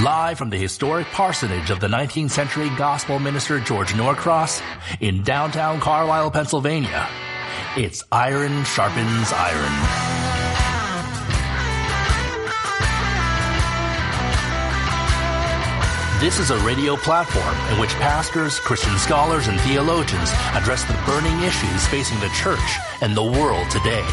Live from the historic parsonage of the 19th century gospel minister George Norcross in downtown Carlisle, Pennsylvania, it's Iron Sharpens Iron. This is a radio platform in which pastors, Christian scholars, and theologians address the burning issues facing the church and the world today.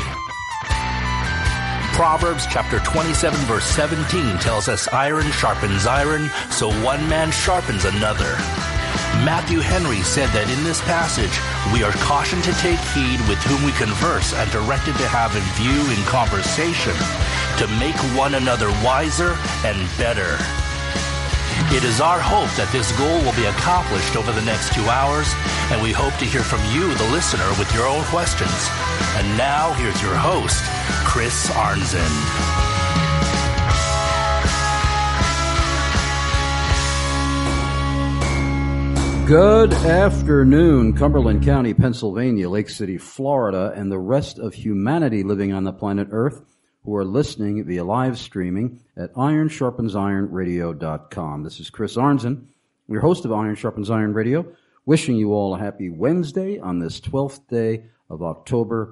Proverbs chapter 27 verse 17 tells us iron sharpens iron, so one man sharpens another. Matthew Henry said that in this passage, we are cautioned to take heed with whom we converse and directed to have in view in conversation to make one another wiser and better. It is our hope that this goal will be accomplished over the next 2 hours, and we hope to hear from you, the listener, with your own questions. And now, here's your host, Chris Arnzen. Good afternoon, Cumberland County, Pennsylvania, Lake City, Florida, and the rest of humanity living on the planet Earth who are listening via live streaming at ironsharpensironradio.com. This is Chris Arnzen, your host of Iron Sharpens Iron Radio, wishing you all a happy Wednesday on this 12th day of October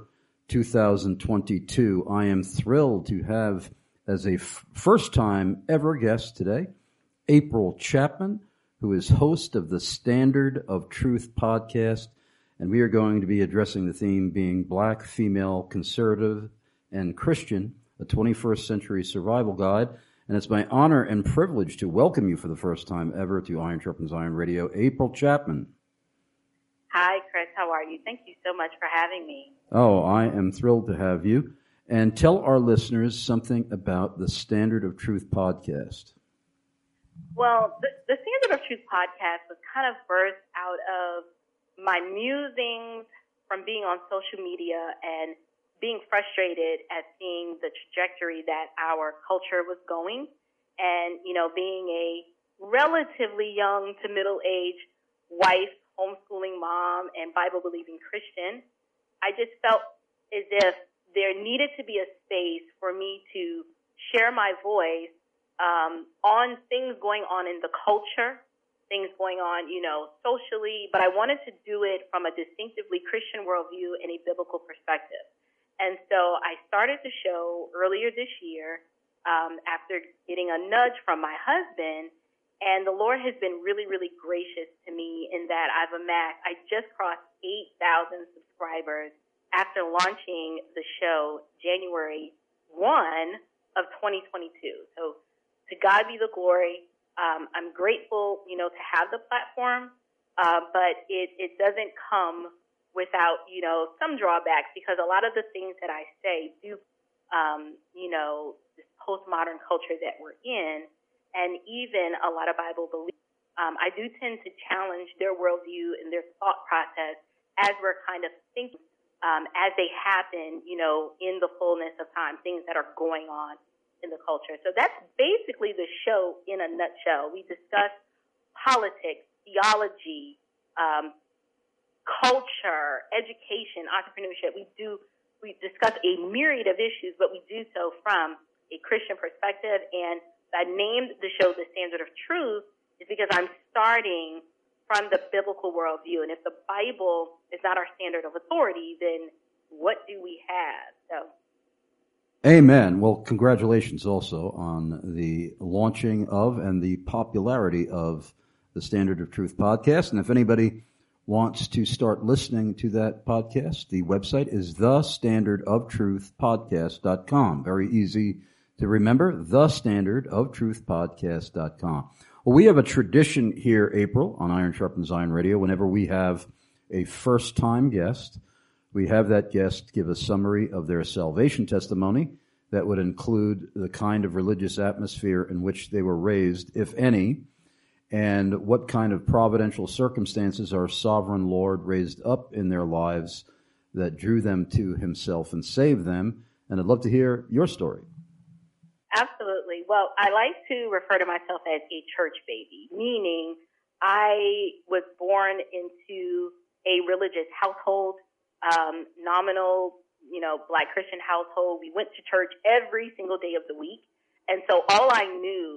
2022. I am thrilled to have as a first-time ever guest today, April Chapman, who is host of the Standard of Truth podcast, and we are going to be addressing the theme being Black, Female, Conservative, and Christian, a 21st Century Survival Guide. And it's my honor and privilege to welcome you for the first time ever to Iron Sharpens Iron Radio, April Chapman. Hi, Chris. How are you? Thank you so much for having me. Oh, I am thrilled to have you. And tell our listeners something about the Standard of Truth podcast. Well, the Standard of Truth podcast was kind of birthed out of my musings from being on social media and being frustrated at seeing the trajectory that our culture was going. And, being a relatively young to middle-aged wife, homeschooling mom, and Bible-believing Christian, I just felt as if there needed to be a space for me to share my voice on things going on in the culture, things going on, socially, but I wanted to do it from a distinctively Christian worldview and a biblical perspective. And so I started the show earlier this year after getting a nudge from my husband, and the Lord has been really, really gracious to me in that I just crossed 8,000 subscribers after launching the show January 1 of 2022. So to God be the glory. I'm grateful, to have the platform, but it doesn't come without, some drawbacks, because a lot of the things that I say do, this postmodern culture that we're in, and even a lot of Bible belief, I do tend to challenge their worldview and their thought process as we're kind of thinking, as they happen, in the fullness of time, things that are going on in the culture. So that's basically the show in a nutshell. We discuss politics, theology, culture, education, entrepreneurship. We discuss a myriad of issues, but we do so from a Christian perspective. And I named the show The Standard of Truth is because I'm starting from the biblical worldview. And if the Bible is not our standard of authority, then what do we have? So, amen. Well, congratulations also on the launching of and the popularity of the Standard of Truth podcast. And if anybody wants to start listening to that podcast, the website is thestandardoftruthpodcast.com. Very easy to remember, thestandardoftruthpodcast.com. Well, we have a tradition here, April, on Iron Sharpens Iron Radio. Whenever we have a first-time guest, we have that guest give a summary of their salvation testimony that would include the kind of religious atmosphere in which they were raised, if any, and what kind of providential circumstances our sovereign Lord raised up in their lives that drew them to himself and saved them. And I'd love to hear your story. Absolutely. Well, I like to refer to myself as a church baby, meaning I was born into a religious household, nominal, Black Christian household. We went to church every single day of the week. And so all I knew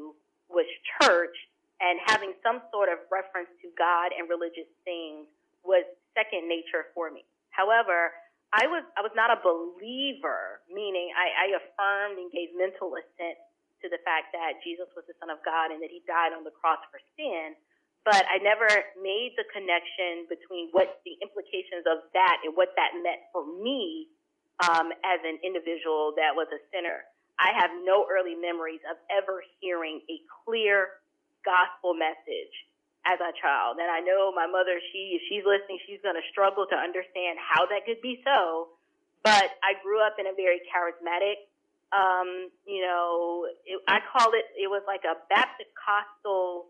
was church, and having some sort of reference to God and religious things was second nature for me. However, I was not a believer, meaning I affirmed and gave mental assent to the fact that Jesus was the Son of God and that he died on the cross for sin, but I never made the connection between what the implications of that and what that meant for me as an individual that was a sinner. I have no early memories of ever hearing a clear gospel message as a child. And I know my mother, if she's listening, she's going to struggle to understand how that could be so. But I grew up in a very charismatic, I call it was like a Baptist Costal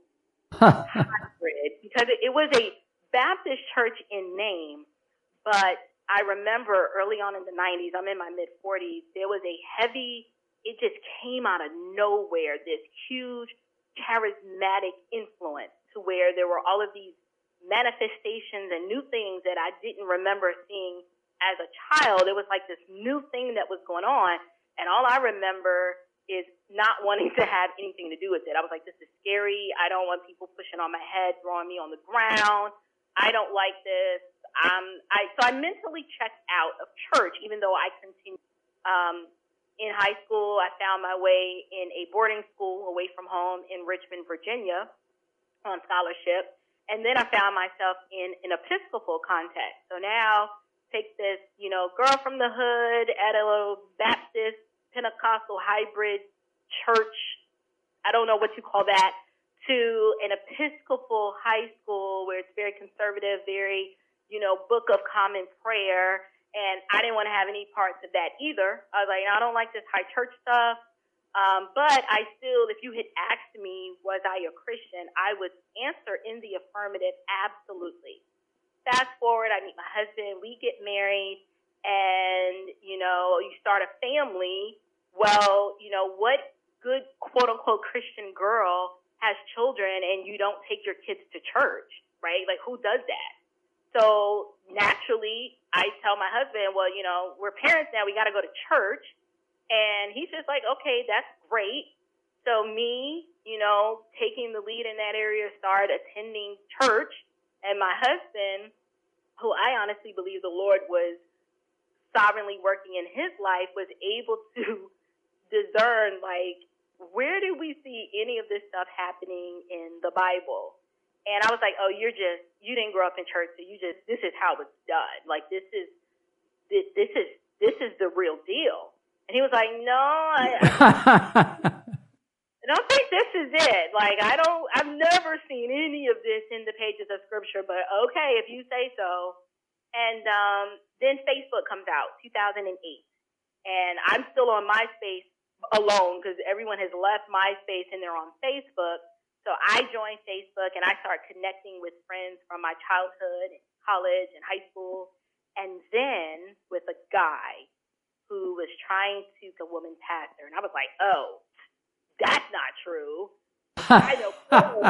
hybrid, because it was a Baptist church in name, but I remember early on in the 90s, I'm in my mid-40s, there was a heavy, it just came out of nowhere, this huge charismatic influence to where there were all of these manifestations and new things that I didn't remember seeing as a child. It was like this new thing that was going on, and all I remember is not wanting to have anything to do with it. I was like, this is scary. I don't want people pushing on my head, throwing me on the ground. I don't like this. So I mentally checked out of church, even though I continued. In high school, I found my way in a boarding school away from home in Richmond, Virginia, on scholarship. And then I found myself in an Episcopal context. So now, take this, girl from the hood at a little Baptist Pentecostal hybrid church, I don't know what you call that, to an Episcopal high school where it's very conservative, very, Book of Common Prayer. And I didn't want to have any parts of that either. I was like, I don't like this high church stuff. But I still, if you had asked me, was I a Christian, I would answer in the affirmative, absolutely. Fast forward, I meet my husband, we get married, and, you start a family. Well, what good, quote-unquote, Christian girl has children and you don't take your kids to church, right? Like, who does that? So naturally, I tell my husband, well, we're parents now, we got to go to church. And he's just like, okay, that's great. So me, taking the lead in that area, started attending church. And my husband, who I honestly believe the Lord was sovereignly working in his life, was able to discern, like, where did we see any of this stuff happening in the Bible? And I was like, oh, you didn't grow up in church, so this is how it's done. Like, this is the real deal. And he was like, no, I don't think this is it. Like, I've never seen any of this in the pages of Scripture, but okay, if you say so. And then Facebook comes out, 2008. And I'm still on MySpace alone because everyone has left MySpace and they're on Facebook. So I joined Facebook and I started connecting with friends from my childhood, college, and high school. And then with a guy who was trying to be a woman pastor. And I was like, oh, that's not true. I know.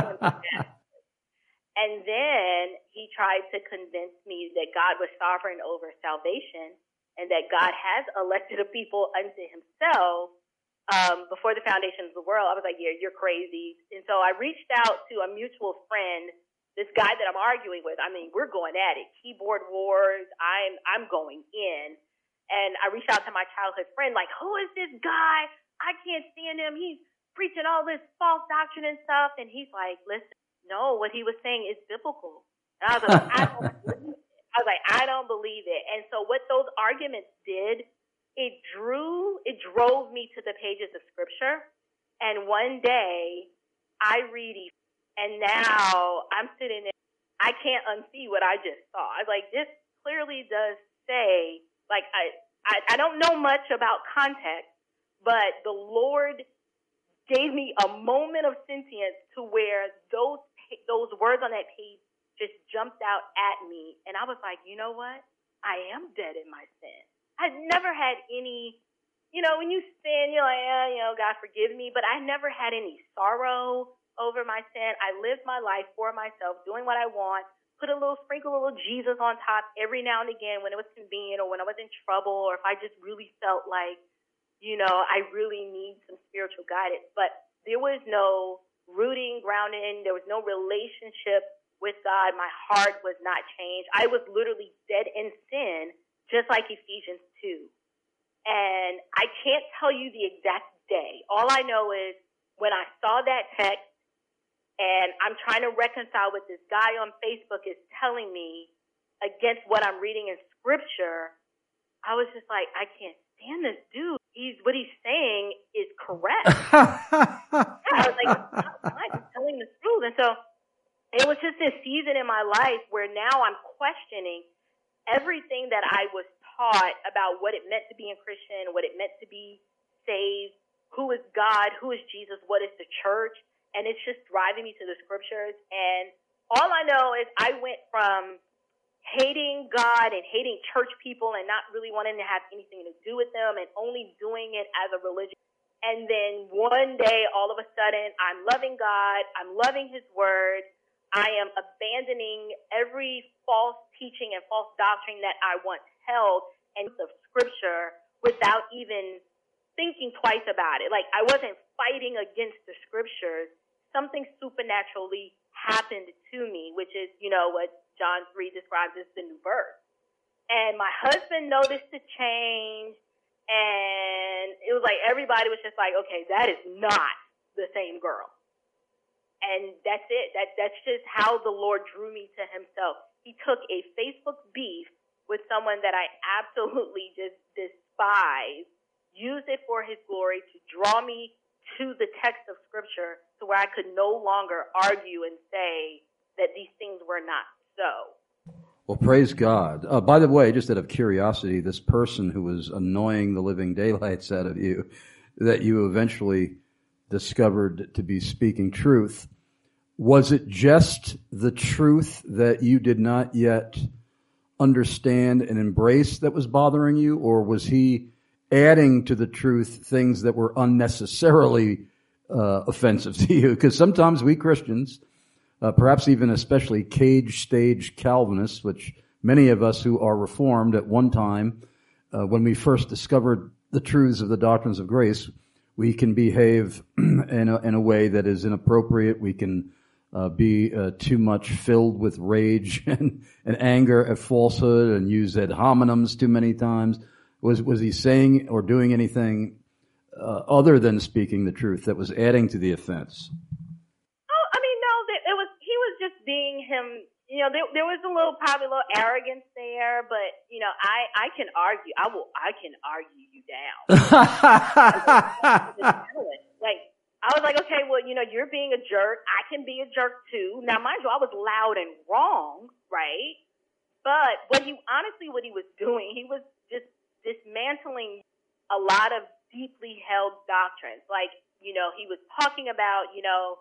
And then he tried to convince me that God was sovereign over salvation and that God has elected a people unto himself before the foundations of the world. I was like, yeah, you're crazy. And so I reached out to a mutual friend, this guy that I'm arguing with. I mean, we're going at it. Keyboard wars. I'm going in. And I reached out to my childhood friend, like, who is this guy? I can't stand him. He's preaching all this false doctrine and stuff. And he's like, listen, no, what he was saying is biblical. And I was like, I don't believe it. And so what those arguments did, it drove me to the pages of Scripture. And one day I read it, and now I'm sitting there. I can't unsee what I just saw. I was like, this clearly does say, like, I don't know much about context, but the Lord gave me a moment of sentience to where those words on that page just jumped out at me. And I was like, you know what? I am dead in my sin. I've never had any, when you sin, you're like, God forgive me. But I never had any sorrow over my sin. I lived my life for myself, doing what I want, sprinkle a little Jesus on top every now and again when it was convenient or when I was in trouble or if I just really felt like, I really need some spiritual guidance. But there was no rooting, grounding. There was no relationship with God. My heart was not changed. I was literally dead in sin, just like Ephesians 2. And I can't tell you the exact day. All I know is when I saw that text and I'm trying to reconcile what this guy on Facebook is telling me against what I'm reading in Scripture, I was just like, I can't stand this dude. What he's saying is correct. I was like, I'm telling the truth. And so it was just this season in my life where now I'm questioning everything that I was taught about what it meant to be a Christian, what it meant to be saved, who is God, who is Jesus, what is the church, and it's just driving me to the Scriptures. And all I know is I went from hating God and hating church people and not really wanting to have anything to do with them and only doing it as a religion. And then one day, all of a sudden, I'm loving God, I'm loving His Word, I am abandoning every false teaching and false doctrine that I once held and the Scripture without even thinking twice about it. Like, I wasn't fighting against the Scriptures. Something supernaturally happened to me, which is, what John 3 describes as the new birth. And my husband noticed the change, and it was like everybody was just like, okay, that is not the same girl. And that's it. That's just how the Lord drew me to Himself. He took a Facebook beef with someone that I absolutely just despise, used it for His glory to draw me to the text of Scripture to where I could no longer argue and say that these things were not so. Well, praise God. By the way, just out of curiosity, this person who was annoying the living daylights out of you, that you eventually discovered to be speaking truth, was it just the truth that you did not yet understand and embrace that was bothering you, or was he adding to the truth things that were unnecessarily offensive to you? Because sometimes we Christians, perhaps even especially cage stage Calvinists, which many of us who are Reformed at one time, when we first discovered the truths of the doctrines of grace, we can behave in a way that is inappropriate. We can be too much filled with rage and anger at falsehood and use ad hominems too many times. Was he saying or doing anything other than speaking the truth that was adding to the offense? Being him, there was probably a little arrogance there, but I can argue. I can argue you down. Like, I was like, okay, well, you're being a jerk. I can be a jerk too. Now, mind you, I was loud and wrong, right? But what he was doing, he was just dismantling a lot of deeply held doctrines. Like, he was talking about,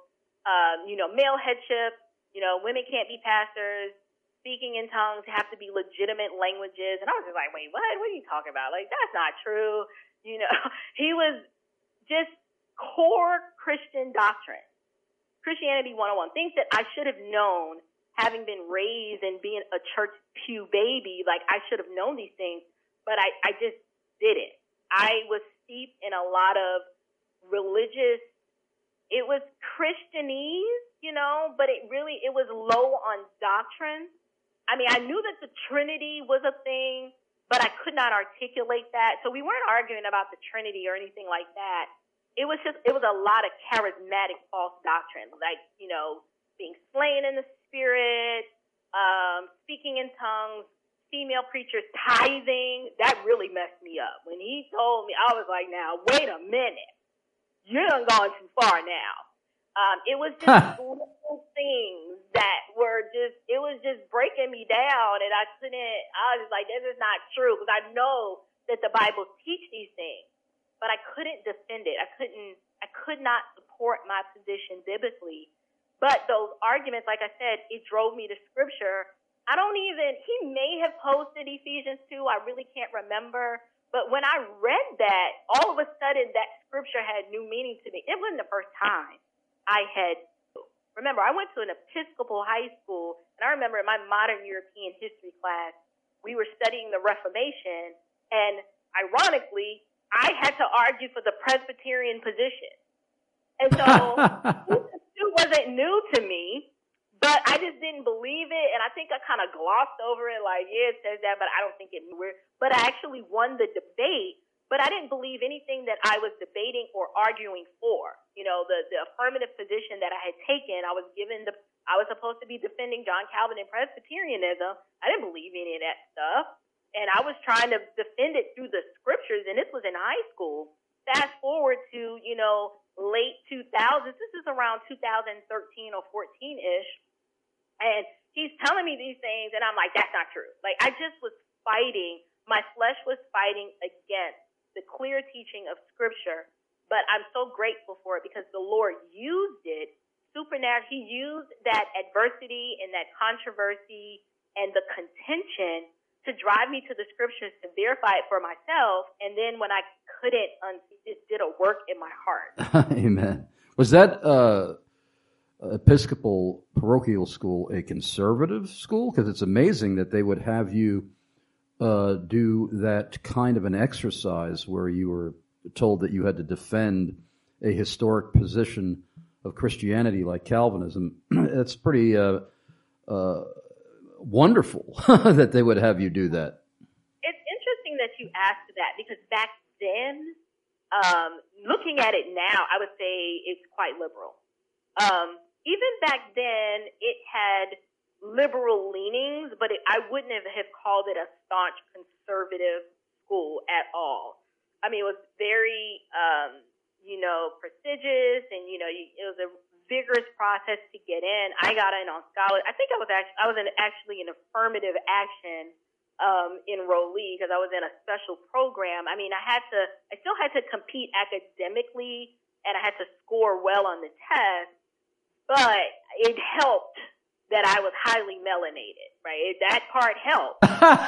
male headship. Women can't be pastors. Speaking in tongues have to be legitimate languages. And I was just like, wait, what? What are you talking about? Like, that's not true. He was just core Christian doctrine. Christianity 101. Things that I should have known, having been raised and being a church pew baby. Like, I should have known these things, but I just didn't. I was steeped in a lot of religious, it was Christianese, but it was low on doctrine. I mean, I knew that the Trinity was a thing, but I could not articulate that. So we weren't arguing about the Trinity or anything like that. It was a lot of charismatic false doctrine, like, being slain in the Spirit, speaking in tongues, female preachers tithing. That really messed me up. When he told me, I was like, now, wait a minute. You done gone too far now. It was just little things that were it was just breaking me down, and I was like, this is not true, because I know that the Bible teach these things, but I couldn't defend it. I could not support my position biblically. But those arguments, like I said, it drove me to Scripture. He may have posted Ephesians 2, I really can't remember. But when I read that, all of a sudden that Scripture had new meaning to me. It wasn't the first time remember, I went to an Episcopal high school, and I remember in my modern European history class, we were studying the Reformation, and ironically, I had to argue for the Presbyterian position. And so it wasn't new to me, but I just didn't believe it, and I think I kind of glossed over it, like, yeah, it says that, but I don't think it weird. But I actually won the debate, but I didn't believe anything that I was debating or arguing for. You know, the affirmative position that I had taken, I was supposed to be defending John Calvin and Presbyterianism. I didn't believe any of that stuff, and I was trying to defend it through the scriptures, and this was in high school. Fast forward to, late 2000s. This is around 2013 or 14-ish. And he's telling me these things, and I'm like, that's not true. Like, I just was fighting. My flesh was fighting against the clear teaching of Scripture. But I'm so grateful for it because the Lord used it supernaturally. He used that adversity and that controversy and the contention to drive me to the Scriptures to verify it for myself. And then when I couldn't, it just did a work in my heart. Amen. Was that Episcopal parochial school a conservative school? Because it's amazing that they would have you do that kind of an exercise where you were told that you had to defend a historic position of Christianity like Calvinism. It's pretty wonderful that they would have you do that. It's interesting that you asked that because back then, looking at it now, I would say it's quite liberal. Even back then, it had liberal leanings, but I wouldn't have called it a staunch conservative school at all. I mean, it was very, prestigious, and it was a vigorous process to get in. I got in on scholarship. I think I was actually in affirmative action enrollee because I was in a special program. I mean, I still had to compete academically, and I had to score well on the test. But it helped that I was highly melanated, right? That part helped.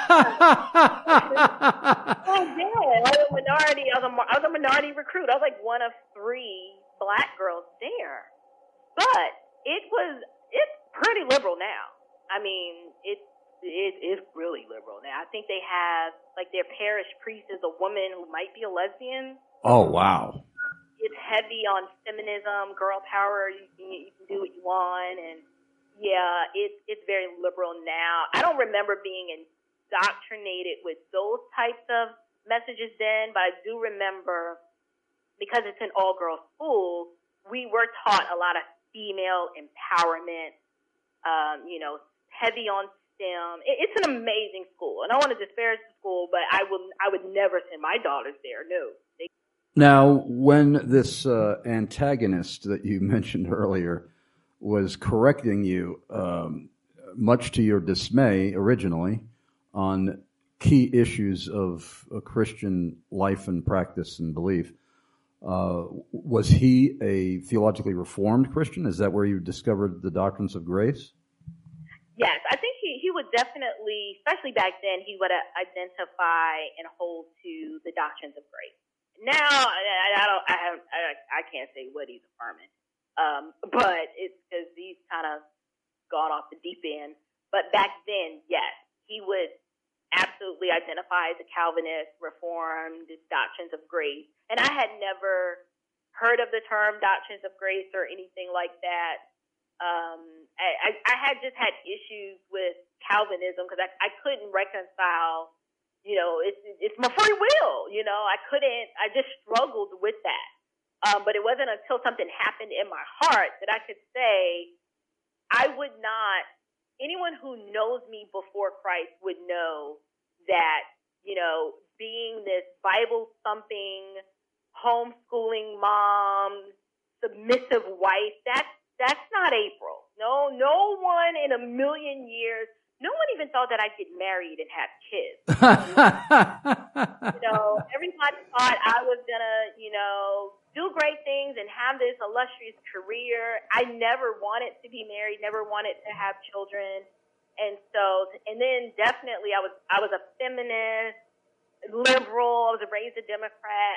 Oh yeah, I was a minority. I was a minority recruit. I was like one of 3 black girls there. But it's pretty liberal now. I mean, it's really liberal now. I think they have like their parish priest is a woman who might be a lesbian. Oh wow. It's heavy on feminism, girl power. You can do what you want, and yeah, it's very liberal now. I don't remember being indoctrinated with those types of messages then, but I do remember because it's an all-girls school, we were taught a lot of female empowerment. Heavy on STEM. It's an amazing school, and I want to disparage the school, but I would never send my daughters there. No. Now, when this antagonist that you mentioned earlier was correcting you, much to your dismay originally, on key issues of Christian life and practice and belief, was he a theologically reformed Christian? Is that where you discovered the doctrines of grace? Yes, I think he would definitely, especially back then, he would identify and hold to the doctrines of grace. Now, I can't say what he's affirming, but it's because he's kind of gone off the deep end. But back then, yes, he would absolutely identify the Calvinist, Reformed doctrines of grace. And I had never heard of the term doctrines of grace or anything like that. I had just had issues with Calvinism because I couldn't reconcile. It's my free will, I just struggled with that. But it wasn't until something happened in my heart that I could say, anyone who knows me before Christ would know that, being this Bible-thumping, homeschooling mom, submissive wife, that's not April. No one in a million years. No one even thought that I'd get married and have kids. Everybody thought I was going to, do great things and have this illustrious career. I never wanted to be married, never wanted to have children. And then definitely I was a feminist, liberal. I was raised a Democrat.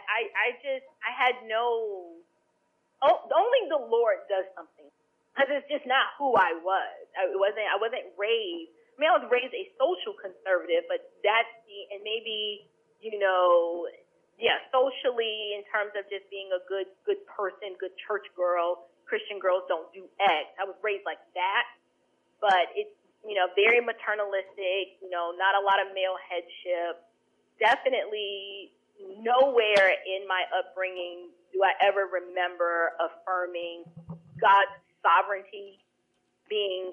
Only the Lord does something. Because it's just not who I was. I wasn't raised. I was raised a social conservative, but maybe, socially, in terms of just being a good person, good church girl, Christian girls don't do X. I was raised like that, but it's, very maternalistic, not a lot of male headship. Definitely nowhere in my upbringing do I ever remember affirming God's sovereignty being,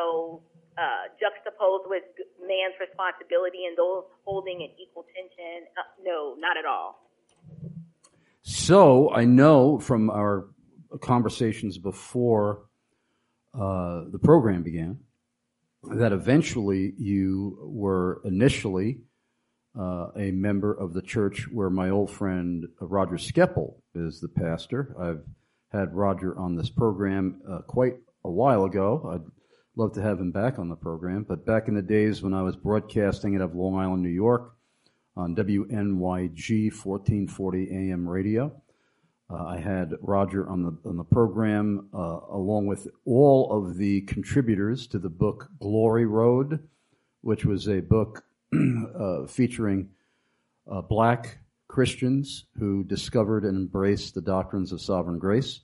juxtaposed with man's responsibility and those holding an equal tension. No, not at all. So I know from our conversations before the program began that eventually you were initially a member of the church where my old friend Roger Skeppel is the pastor. I've had Roger on this program quite a while ago. I'd love to have him back on the program, but back in the days when I was broadcasting out of Long Island, New York on WNYG 1440 AM radio, I had Roger on the program along with all of the contributors to the book Glory Road, which was a book featuring black Christians who discovered and embraced the doctrines of sovereign grace.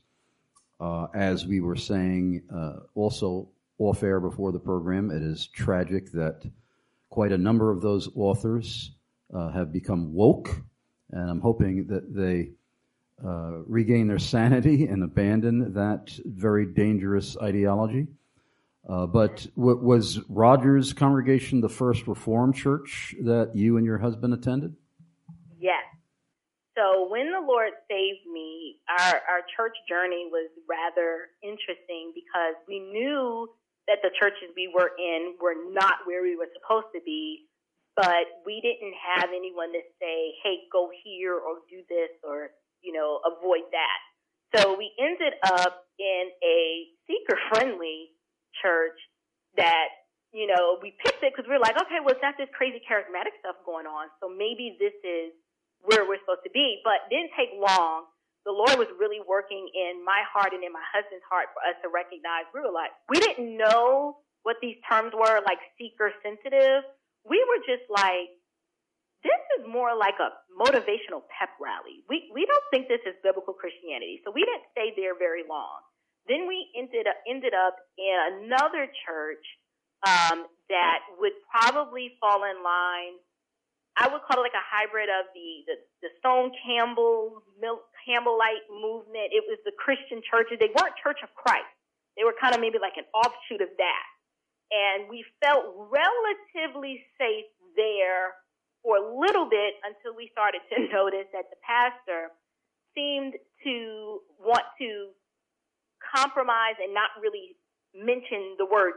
As we were saying also off air before the program, it is tragic that quite a number of those authors have become woke, and I'm hoping that they regain their sanity and abandon that very dangerous ideology. But was Roger's congregation the first Reformed church that you and your husband attended? Yes. So when the Lord saved me, our church journey was rather interesting because we knew that the churches we were in were not where we were supposed to be, but we didn't have anyone to say, hey, go here or do this or, avoid that. So we ended up in a seeker-friendly church that, we picked it because we were like, okay, well, it's not this crazy charismatic stuff going on, so maybe this is where we're supposed to be. But it didn't take long. The Lord was really working in my heart and in my husband's heart for us to recognize we didn't know what these terms were, like seeker-sensitive. We were just like, this is more like a motivational pep rally. We don't think this is biblical Christianity. So we didn't stay there very long. Then we ended up in another church that would probably fall in line. I would call it like a hybrid of the Stone Campbellite movement. It was the Christian churches. They weren't Church of Christ. They were kind of maybe like an offshoot of that. And we felt relatively safe there for a little bit until we started to notice that the pastor seemed to want to compromise and not really mention the word,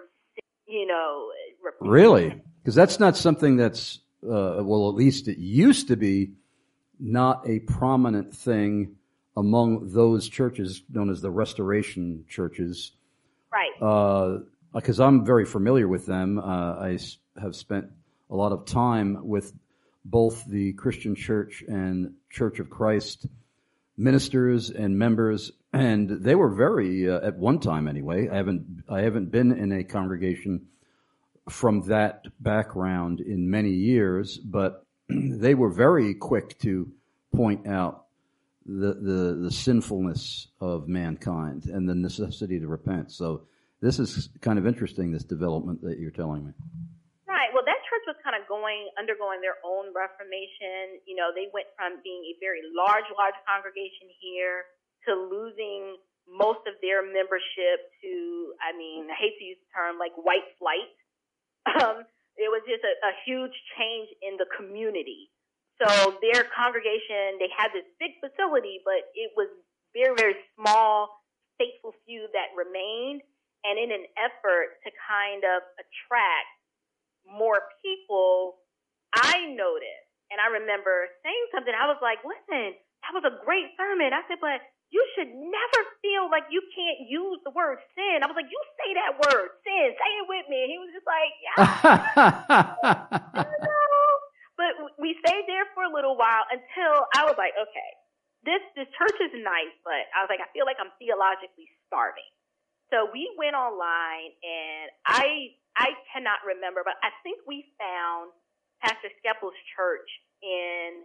Really? Because that's not something that's, well, at least it used to be not a prominent thing among those churches known as the Restoration churches. Right. Because I'm very familiar with them. I have spent a lot of time with both the Christian Church and Church of Christ ministers and members, and they were very, at one time anyway, I haven't been in a congregation from that background in many years, but they were very quick to point out the sinfulness of mankind and the necessity to repent. So this is kind of interesting, this development that you're telling me. Right. Well, that church was kind of undergoing their own reformation. They went from being a very large congregation here to losing most of their membership to, I hate to use the term, like white flight. It was just a huge change in the community. So their congregation, they had this big facility, but it was very, very small, faithful few that remained. And in an effort to kind of attract more people, I noticed, and I remember saying something, I was like, listen, that was a great sermon. I said, but you should never feel like you can't use the word sin. I was like, you say that word, sin, say it with me. And he was just like, yeah. But we stayed there for a little while until I was like, okay, this church is nice, but I was like, I feel like I'm theologically starving. So we went online, and I cannot remember, but I think we found Pastor Skeppel's church in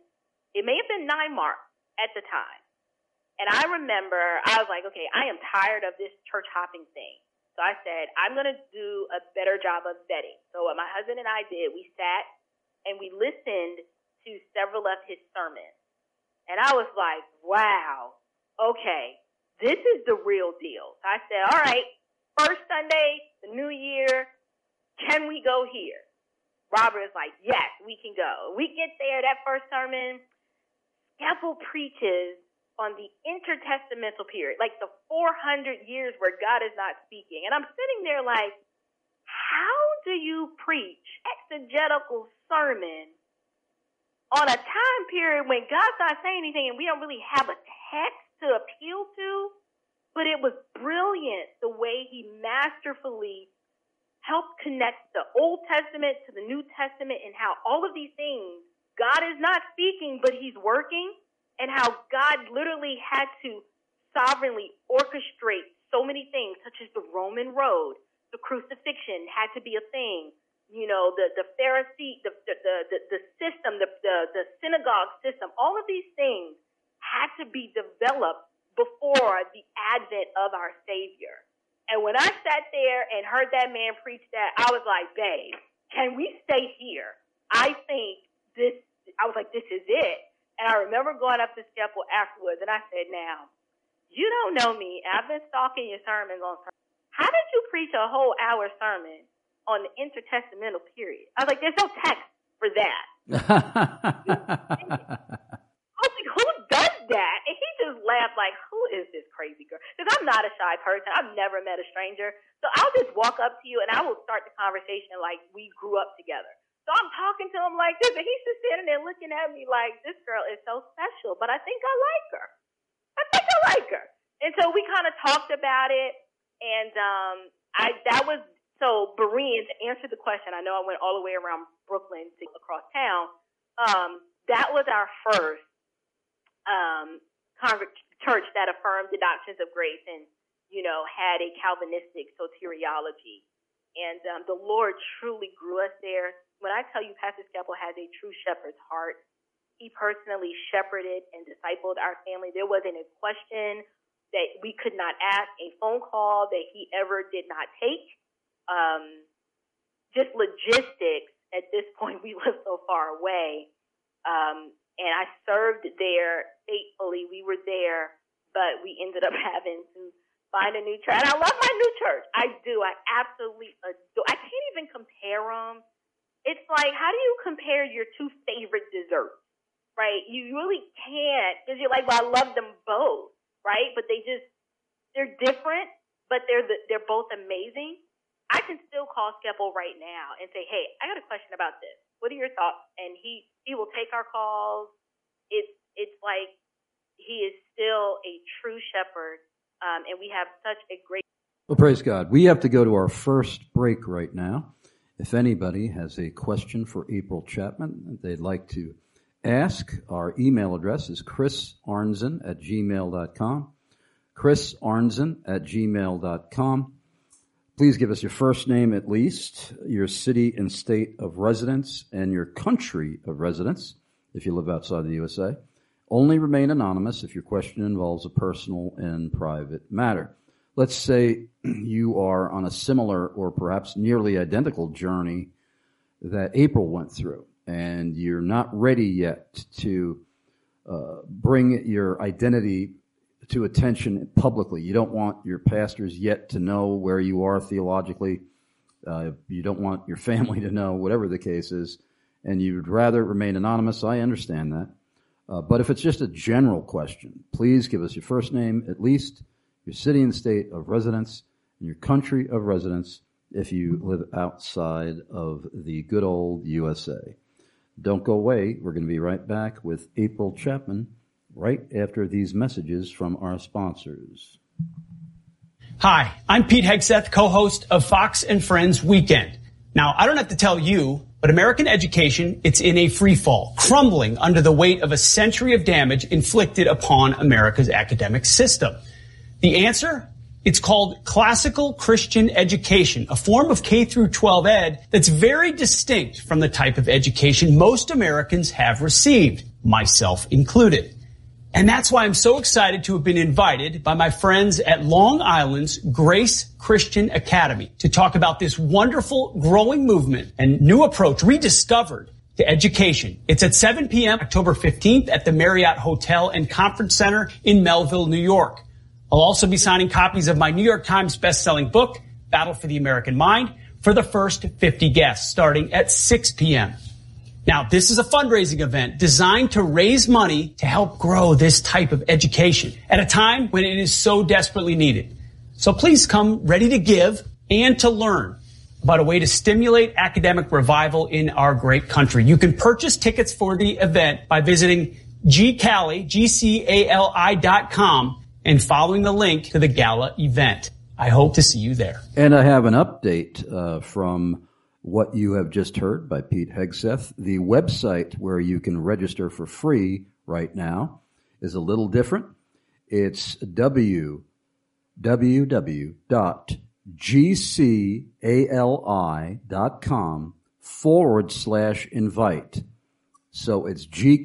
It may have been 9 marks at the time. And I remember I was like, okay, I am tired of this church hopping thing. So I said, I'm going to do a better job of vetting. So what my husband and I did, we sat and we listened to several of his sermons. And I was like, wow, okay, this is the real deal. So I said, all right, first Sunday, the new year, can we go here? Robert is like, yes, we can go. We get there, that first sermon, Skeppel preaches on the intertestamental period, like the 400 years where God is not speaking. And I'm sitting there like, how do you preach exegetical sermon on a time period when God's not saying anything and we don't really have a text to appeal to? But it was brilliant the way he masterfully helped connect the Old Testament to the New Testament and how all of these things, God is not speaking, but he's working, and how God literally had to sovereignly orchestrate so many things, such as the Roman road, the crucifixion had to be a thing, you know, the Pharisee, the system, the synagogue system, all of these things had to be developed before the advent of our Savior. And when I sat there and heard that man preach that, I was like, babe, can we stay here? I was like, this is it. And I remember going up to Skeppel afterwards, and I said, now, you don't know me. I've been stalking your sermons on sermons. How did you preach a whole hour sermon on the intertestamental period? I was like, there's no text for that. I was like, who does that? And he just laughed like, who is this crazy girl? Because I'm not a shy person. I've never met a stranger. So I'll just walk up to you, and I will start the conversation like we grew up together. So I'm talking to him like this, and he's just sitting there looking at me like, this girl is so special, but I think I like her. And so we kind of talked about it, and so Berean, to answer the question, I know I went all the way around Brooklyn to across town. That was our first church that affirmed the doctrines of grace and, you know, had a Calvinistic soteriology. And the Lord truly grew us there. When I tell you Pastor Skeppel has a true shepherd's heart, he personally shepherded and discipled our family. There wasn't a question that we could not ask, a phone call that he ever did not take. Just logistics, at this point, we live so far away. And I served there faithfully. We were there, but we ended up having to find a new church. And I love my new church. I do. I absolutely adore. I can't even compare them. It's like, how do you compare your two favorite desserts, right? You really can't, because you're like, well, I love them both, right? But they're different, but they're both amazing. I can still call Skeppel right now and say, hey, I got a question about this. What are your thoughts? And he will take our calls. It's like he is still a true shepherd, and we have such a great... Well, praise God. We have to go to our first break right now. If anybody has a question for April Chapman they'd like to ask, our email address is chrisarnzen@gmail.com. chrisarnzen@gmail.com. Please give us your first name at least, your city and state of residence, and your country of residence if you live outside the USA. Only remain anonymous if your question involves a personal and private matter. Let's say you are on a similar or perhaps nearly identical journey that April went through, and you're not ready yet to bring your identity to attention publicly. You don't want your pastors yet to know where you are theologically. You don't want your family to know, whatever the case is, and you'd rather remain anonymous. I understand that. But if it's just a general question, please give us your first name at least, your city and state of residence, and your country of residence if you live outside of the good old USA. Don't go away. We're going to be right back with April Chapman right after these messages from our sponsors. Hi, I'm Pete Hegseth, co-host of Fox and Friends Weekend. Now, I don't have to tell you, but American education, it's in a free fall, crumbling under the weight of a century of damage inflicted upon America's academic system. The answer? It's called classical Christian education, a form of K through 12 ed that's very distinct from the type of education most Americans have received. myself included. And that's why I'm so excited to have been invited by my friends at Long Island's Grace Christian Academy to talk about this wonderful growing movement and new approach rediscovered to education. It's at 7 p.m. October 15th at the Marriott Hotel and Conference Center in Melville, New York. I'll also be signing copies of my New York Times best-selling book, Battle for the American Mind, for the first 50 guests starting at 6 p.m. Now, this is a fundraising event designed to raise money to help grow this type of education at a time when it is so desperately needed. So please come ready to give and to learn about a way to stimulate academic revival in our great country. You can purchase tickets for the event by visiting GCALI.com and following the link to the gala event. I hope to see you there. And I have an update from what you have just heard by Pete Hegseth. The website where you can register for free right now is a little different. It's www.gcali.com/invite. So it's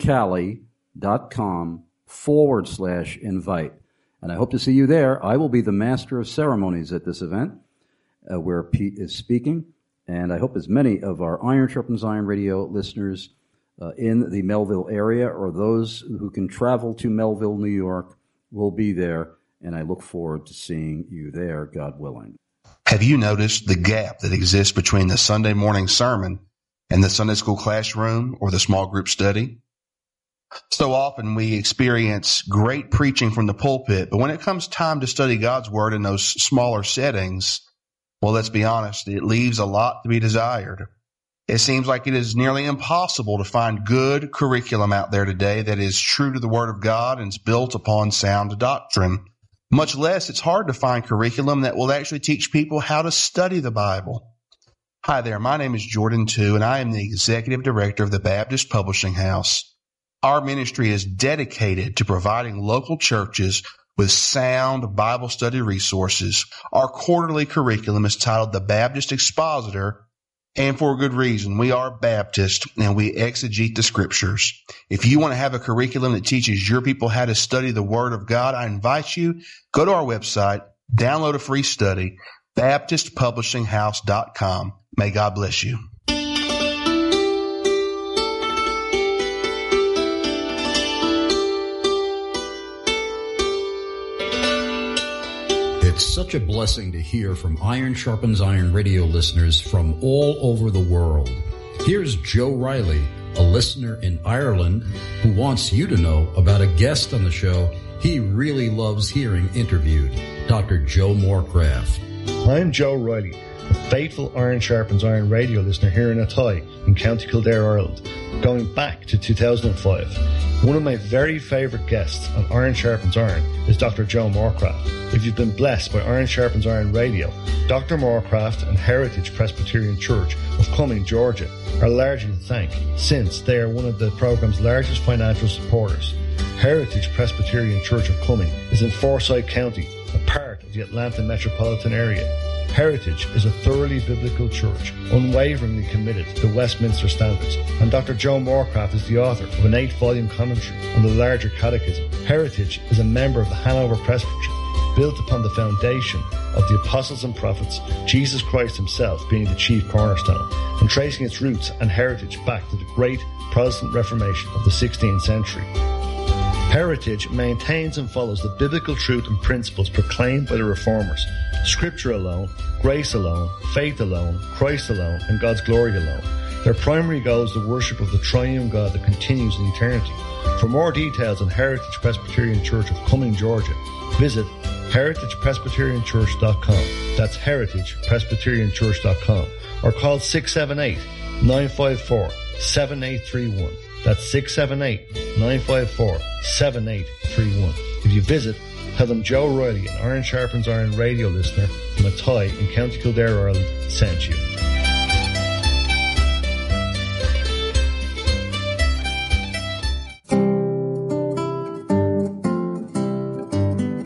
gcali.com/invite. And I hope to see you there. I will be the master of ceremonies at this event where Pete is speaking. And I hope as many of our Iron Sharpens Iron radio listeners in the Melville area or those who can travel to Melville, New York, will be there. And I look forward to seeing you there, God willing. Have you noticed the gap that exists between the Sunday morning sermon and the Sunday school classroom or the small group study? So often we experience great preaching from the pulpit, but when it comes time to study God's Word in those smaller settings, well, let's be honest, it leaves a lot to be desired. It seems like it is nearly impossible to find good curriculum out there today that is true to the Word of God and is built upon sound doctrine. Much less, it's hard to find curriculum that will actually teach people how to study the Bible. Hi there, my name is Jordan Tu, and I am the Executive Director of the Baptist Publishing House. Our ministry is dedicated to providing local churches with sound Bible study resources. Our quarterly curriculum is titled The Baptist Expositor, and for a good reason. We are Baptist, and we exegete the Scriptures. If you want to have a curriculum that teaches your people how to study the Word of God, I invite you, go to our website, download a free study, BaptistPublishingHouse.com. May God bless you. It's such a blessing to hear from Iron Sharpens Iron radio listeners from all over the world. Here's Joe Riley, a listener in Ireland who wants you to know about a guest on the show he really loves hearing interviewed, Dr. Joe Morecraft. I'm Joe Riley, a faithful Iron Sharpens Iron radio listener here in Athy in County Kildare, Ireland, going back to 2005. One of my very favourite guests on Iron Sharpens Iron is Dr. Joe Morecraft. If you've been blessed by Iron Sharpens Iron Radio, Dr. Morecraft and Heritage Presbyterian Church of Cumming, Georgia, are largely to thank, since they are one of the programme's largest financial supporters. Heritage Presbyterian Church of Cumming is in Forsyth County, a part of the Atlanta metropolitan area. Heritage is a thoroughly biblical church, unwaveringly committed to Westminster standards, and Dr. Joe Morecraft is the author of an 8-volume commentary on the larger catechism. Heritage is a member of the Hanover Presbytery, built upon the foundation of the apostles and prophets, Jesus Christ himself being the chief cornerstone, and tracing its roots and heritage back to the great Protestant Reformation of the 16th century. Heritage maintains and follows the biblical truth and principles proclaimed by the Reformers. Scripture alone, grace alone, faith alone, Christ alone, and God's glory alone. Their primary goal is the worship of the triune God that continues in eternity. For more details on Heritage Presbyterian Church of Cumming, Georgia, visit heritagepresbyterianchurch.com. That's heritagepresbyterianchurch.com. Or call 678-954-7831. That's 678-954-7831. If you visit, tell them Joe Riley, an Iron Sharpens Iron radio listener from Athy in County Kildare, Ireland, sent you.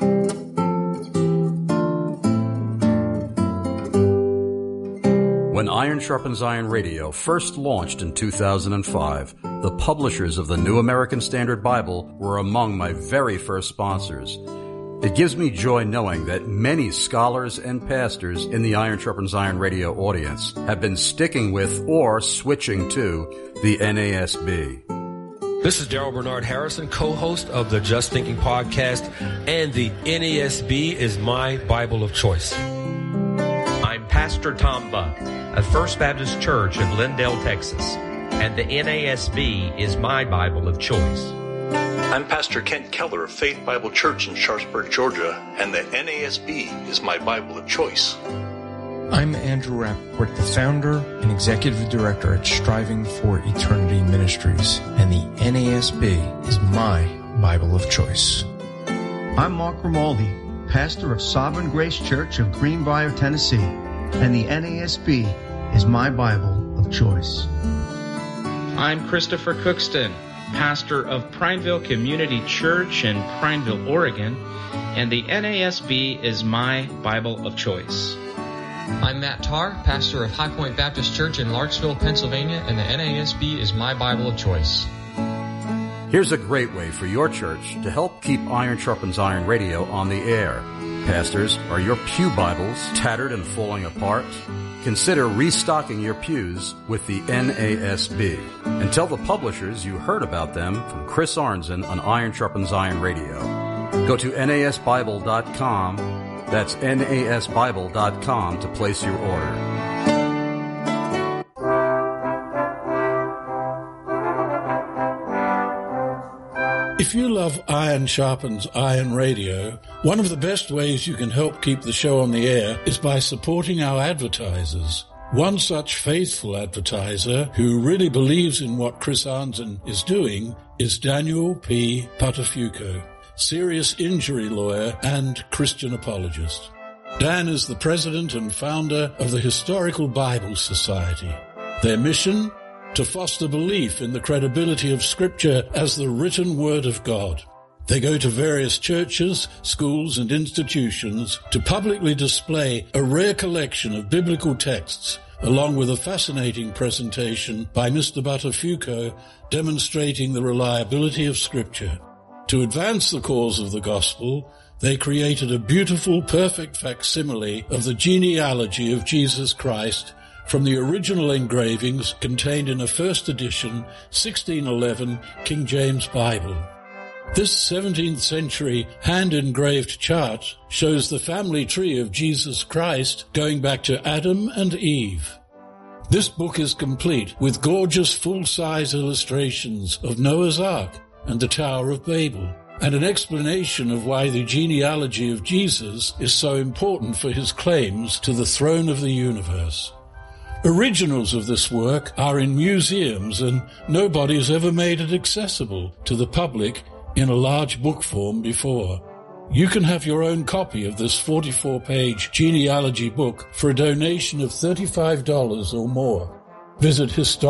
When Iron Sharpens Iron Radio first launched in 2005, the publishers of the New American Standard Bible were among my very first sponsors. It gives me joy knowing that many scholars and pastors in the Iron Sharpens Iron Radio audience have been sticking with or switching to the NASB. This is Daryl Bernard Harrison, co-host of the Just Thinking podcast, and the NASB is my Bible of choice. I'm Pastor Tom Buck of First Baptist Church of Glendale, Texas, and the NASB is my Bible of choice. I'm Pastor Kent Keller of Faith Bible Church in Sharpsburg, Georgia, and the NASB is my Bible of choice. I'm Andrew Rappaport, the founder and executive director at Striving for Eternity Ministries, and the NASB is my Bible of choice. I'm Mark Grimaldi, pastor of Sovereign Grace Church of Greenbrier, Tennessee, and the NASB is my Bible of choice. I'm Christopher Cookston, pastor of Prineville Community Church in Prineville, Oregon, and the NASB is my Bible of choice. I'm Matt Tarr, pastor of High Point Baptist Church in Larksville, Pennsylvania, and the NASB is my Bible of choice. Here's a great way for your church to help keep Iron Sharpens Iron Radio on the air. Pastors, are your pew Bibles tattered and falling apart? Consider restocking your pews with the NASB. And tell the publishers you heard about them from Chris Arnzen on Iron Sharpens Iron Radio. Go to nasbible.com. That's nasbible.com to place your order. If you love Iron Sharpens Iron Radio, one of the best ways you can help keep the show on the air is by supporting our advertisers. One such faithful advertiser who really believes in what Chris Arnzen is doing is Daniel P. Patafuco, serious injury lawyer and Christian apologist. Dan is the president and founder of the Historical Bible Society. Their mission? To foster belief in the credibility of Scripture as the written Word of God. They go to various churches, schools, and institutions to publicly display a rare collection of biblical texts, along with a fascinating presentation by Mr. Buttafuoco demonstrating the reliability of Scripture. To advance the cause of the gospel, they created a beautiful, perfect facsimile of the genealogy of Jesus Christ from the original engravings contained in a first edition 1611 King James Bible. This 17th century hand-engraved chart shows the family tree of Jesus Christ going back to Adam and Eve. This book is complete with gorgeous full-size illustrations of Noah's Ark and the Tower of Babel, and an explanation of why the genealogy of Jesus is so important for his claims to the throne of the universe. Originals of this work are in museums, and nobody has ever made it accessible to the public in a large book form before. You can have your own copy of this 44-page genealogy book for a donation of $35 or more. Visit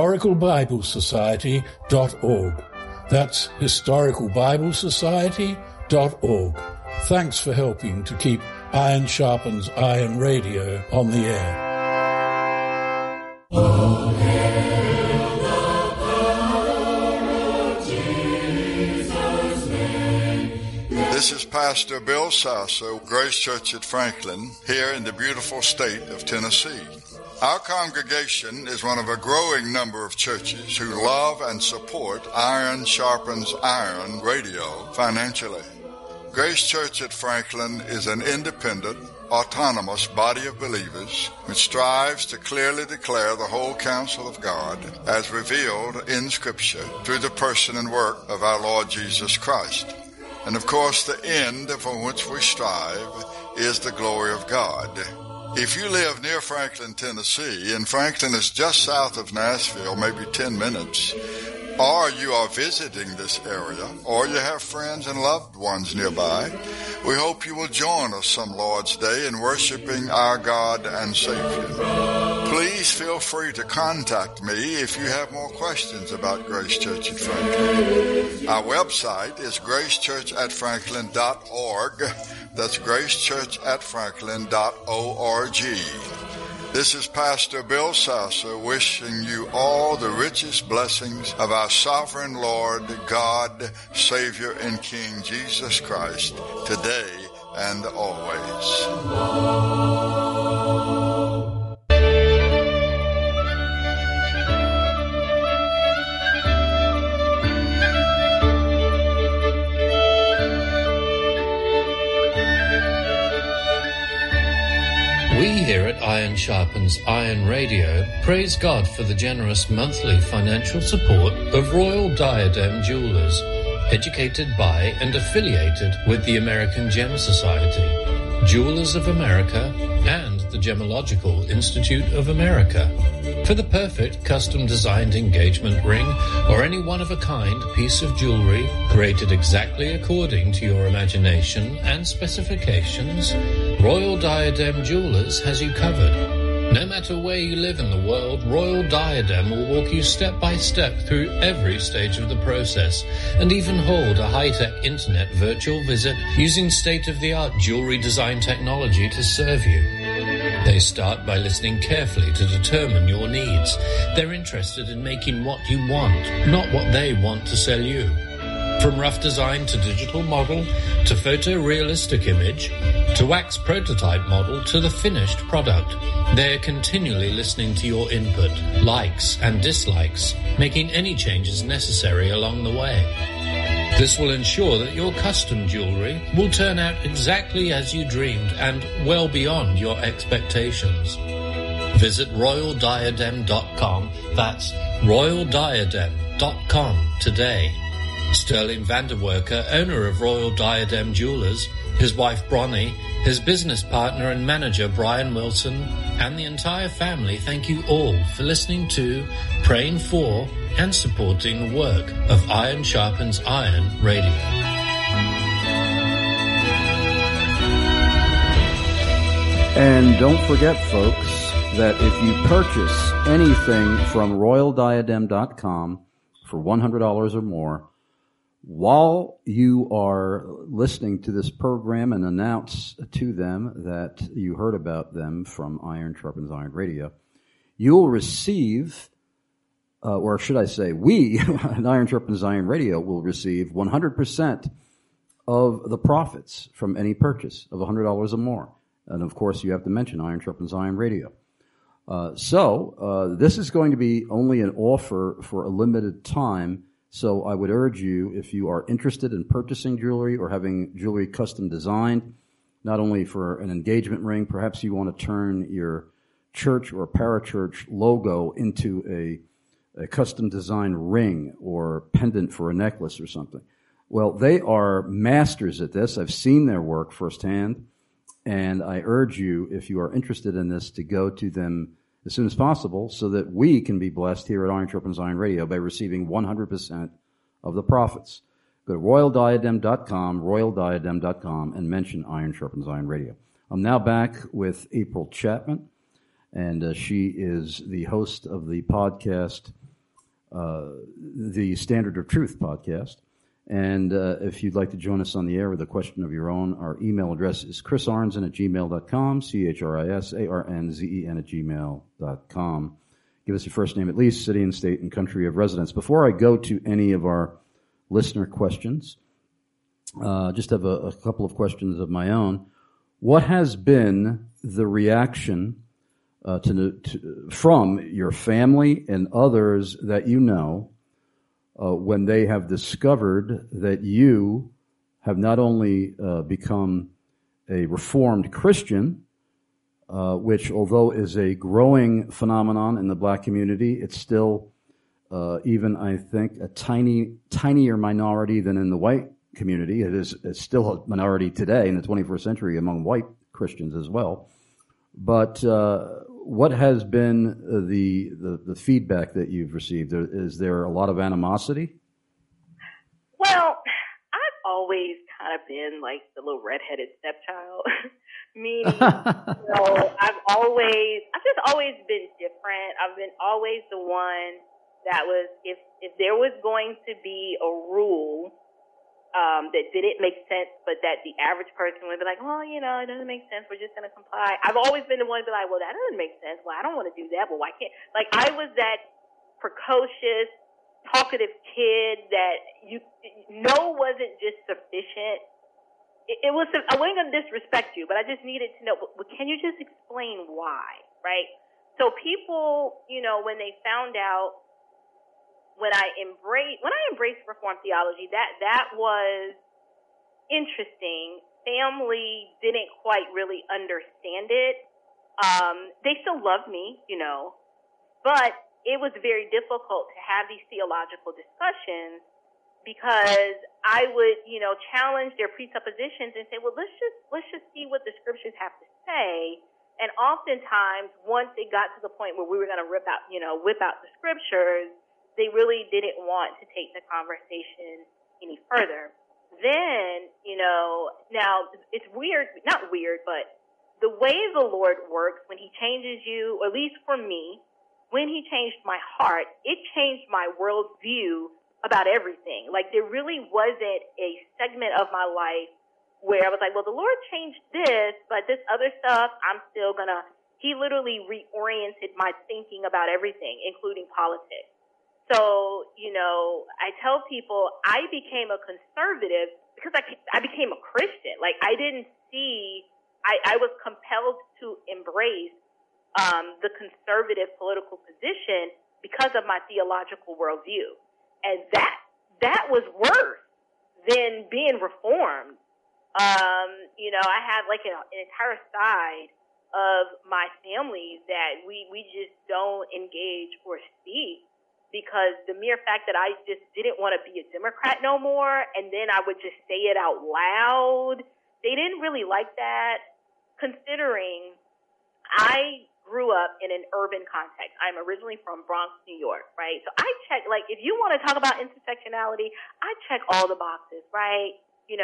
historicalbiblesociety.org. That's historicalbiblesociety.org. Thanks for helping to keep Iron Sharpens Iron Radio on the air. Oh, hail the power of Jesus' name. This is Pastor Bill Sasso, Grace Church at Franklin, here in the beautiful state of Tennessee. Our congregation is one of a growing number of churches who love and support Iron Sharpens Iron Radio financially. Grace Church at Franklin is an independent, autonomous body of believers which strives to clearly declare the whole counsel of God as revealed in Scripture through the person and work of our Lord Jesus Christ. And of course, the end for which we strive is the glory of God. If you live near Franklin, Tennessee, and Franklin is just south of Nashville, maybe 10 minutes, or you are visiting this area, or you have friends and loved ones nearby, we hope you will join us some Lord's Day in worshiping our God and Savior. Please feel free to contact me if you have more questions about Grace Church at Franklin. Our website is gracechurchatfranklin.org. That's gracechurchatfranklin.org. This is Pastor Bill Sasser wishing you all the richest blessings of our sovereign Lord, God, Savior, and King Jesus Christ, today and always. We here at Iron Sharpens Iron Radio praise God for the generous monthly financial support of Royal Diadem Jewelers, educated by and affiliated with the American Gem Society, Jewelers of America, and the Gemological Institute of America. For the perfect custom-designed engagement ring or any one-of-a-kind piece of jewelry created exactly according to your imagination and specifications, Royal Diadem Jewelers has you covered. No matter where you live in the world, Royal Diadem will walk you step by step through every stage of the process and even hold a high-tech internet virtual visit using state-of-the-art jewelry design technology to serve you. They start by listening carefully to determine your needs. They're interested in making what you want, not what they want to sell you. From rough design to digital model, to photorealistic image, to wax prototype model, to the finished product, they're continually listening to your input, likes and dislikes, making any changes necessary along the way. This will ensure that your custom jewelry will turn out exactly as you dreamed and well beyond your expectations. Visit royaldiadem.com. That's royaldiadem.com today. Sterling Vanderwerker, owner of Royal Diadem Jewelers, his wife Bronnie, his business partner and manager Brian Wilson, and the entire family thank you all for listening to, praying for, and supporting the work of Iron Sharpens Iron Radio. And don't forget, folks, that if you purchase anything from royaldiadem.com for $100 or more, while you are listening to this program and announce to them that you heard about them from Iron Sharpens Iron Radio, you'll receive, or should I say, we at Iron Sharpens Iron Radio will receive 100% of the profits from any purchase of $100 or more. And of course, you have to mention Iron Sharpens Iron Radio. So this is going to be only an offer for a limited time. So I would urge you, if you are interested in purchasing jewelry or having jewelry custom designed, not only for an engagement ring, perhaps you want to turn your church or parachurch logo into a custom designed ring or pendant for a necklace or something. Well, they are masters at this. I've seen their work firsthand, and I urge you, if you are interested in this, to go to them as soon as possible so that we can be blessed here at Iron Sharpens Iron Radio by receiving 100% of the profits. Go to royaldiadem.com, and mention Iron Sharpens Iron Radio. I'm now back with April Chapman, and she is the host of the podcast, the Standard of Truth podcast. And if you'd like to join us on the air with a question of your own, our email address is chrisarnzen@gmail.com, chrisarnzen@gmail.com. Give us your first name at least, city and state and country of residence. Before I go to any of our listener questions, just have a couple of questions of my own. What has been the reaction from your family and others that you know when they have discovered that you have not only become a Reformed Christian, which although is a growing phenomenon in the black community, it's still even, I think, a tinier minority than in the white community. It's still a minority today in the 21st century among white Christians as well. But what has been the feedback that you've received? Is there a lot of animosity? Well, I've always kind of been like the little redheaded stepchild. Meaning, I've just always been different. I've been always the one that was, if there was going to be a rule that didn't make sense, but that the average person would be like, well, it doesn't make sense. We're just going to comply. I've always been the one to be like, well, that doesn't make sense. Well, I don't want to do that. Well, why can't? Like, I was that precocious, talkative kid that wasn't just sufficient. It was, I wasn't going to disrespect you, but I just needed to know, well, can you just explain why, right? So people, when they found out, when I embraced Reformed theology, that was interesting. Family didn't quite really understand it. They still loved me, but it was very difficult to have these theological discussions because I would, challenge their presuppositions and say, well, let's just see what the scriptures have to say. And oftentimes, once it got to the point where we were going to whip out the scriptures, they really didn't want to take the conversation any further. Then, now it's weird, not weird, but the way the Lord works when he changes you, or at least for me, when he changed my heart, it changed my worldview about everything. Like, there really wasn't a segment of my life where I was like, well, the Lord changed this, but this other stuff, he literally reoriented my thinking about everything, including politics. So, I tell people I became a conservative because I became a Christian. Like, I was compelled to embrace the conservative political position because of my theological worldview. And that was worse than being reformed. I have like an entire side of my family that we just don't engage or speak, because the mere fact that I just didn't want to be a Democrat no more, and then I would just say it out loud, they didn't really like that, considering I grew up in an urban context. I'm originally from Bronx, New York, right? So I check, like, if you want to talk about intersectionality, I check all the boxes, right? They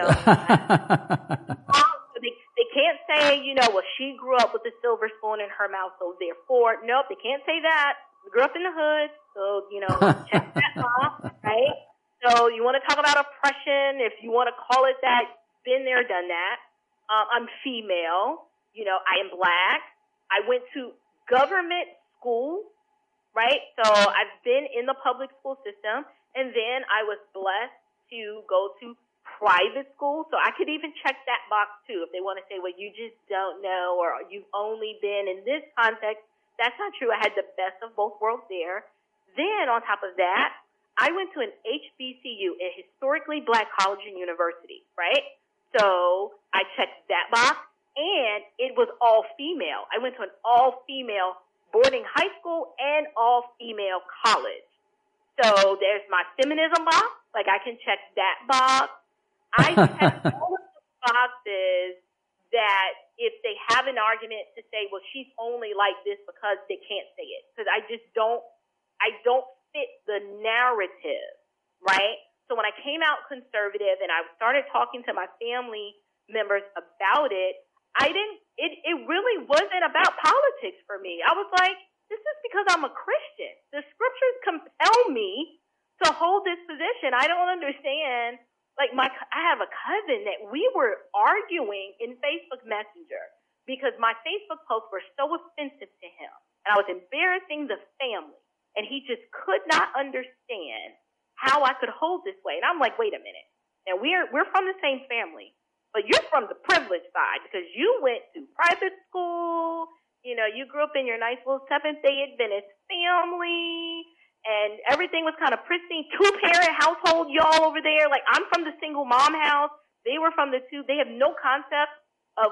can't say, well, she grew up with a silver spoon in her mouth, so therefore, nope, they can't say that. We grew up in the hood, so, check that off, right? So you want to talk about oppression, if you want to call it that, been there, done that. I'm female, I am black. I went to government school, right? So I've been in the public school system, and then I was blessed to go to private school. So I could even check that box too if they want to say, well, you just don't know, or you've only been in this context. That's not true. I had the best of both worlds there. Then on top of that, I went to an HBCU, a historically black college and university, right? So I checked that box, and it was all female. I went to an all-female boarding high school and all-female college. So there's my feminism box. Like, I can check that box. I check all of the boxes that if they have an argument to say, well, she's only like this because they can't say it. Because I don't fit the narrative, right? So when I came out conservative and I started talking to my family members about it, it really wasn't about politics for me. I was like, this is because I'm a Christian. The scriptures compel me to hold this position. I don't understand. Like, I have a cousin that we were arguing in Facebook Messenger because my Facebook posts were so offensive to him, and I was embarrassing the family, and he just could not understand how I could hold this way. And I'm like, wait a minute. Now, we're from the same family, but you're from the privileged side because you went to private school, you grew up in your nice little Seventh-day Adventist family, and everything was kind of pristine, two-parent household, y'all over there. Like, I'm from the single mom house. They were from the two. They have no concept of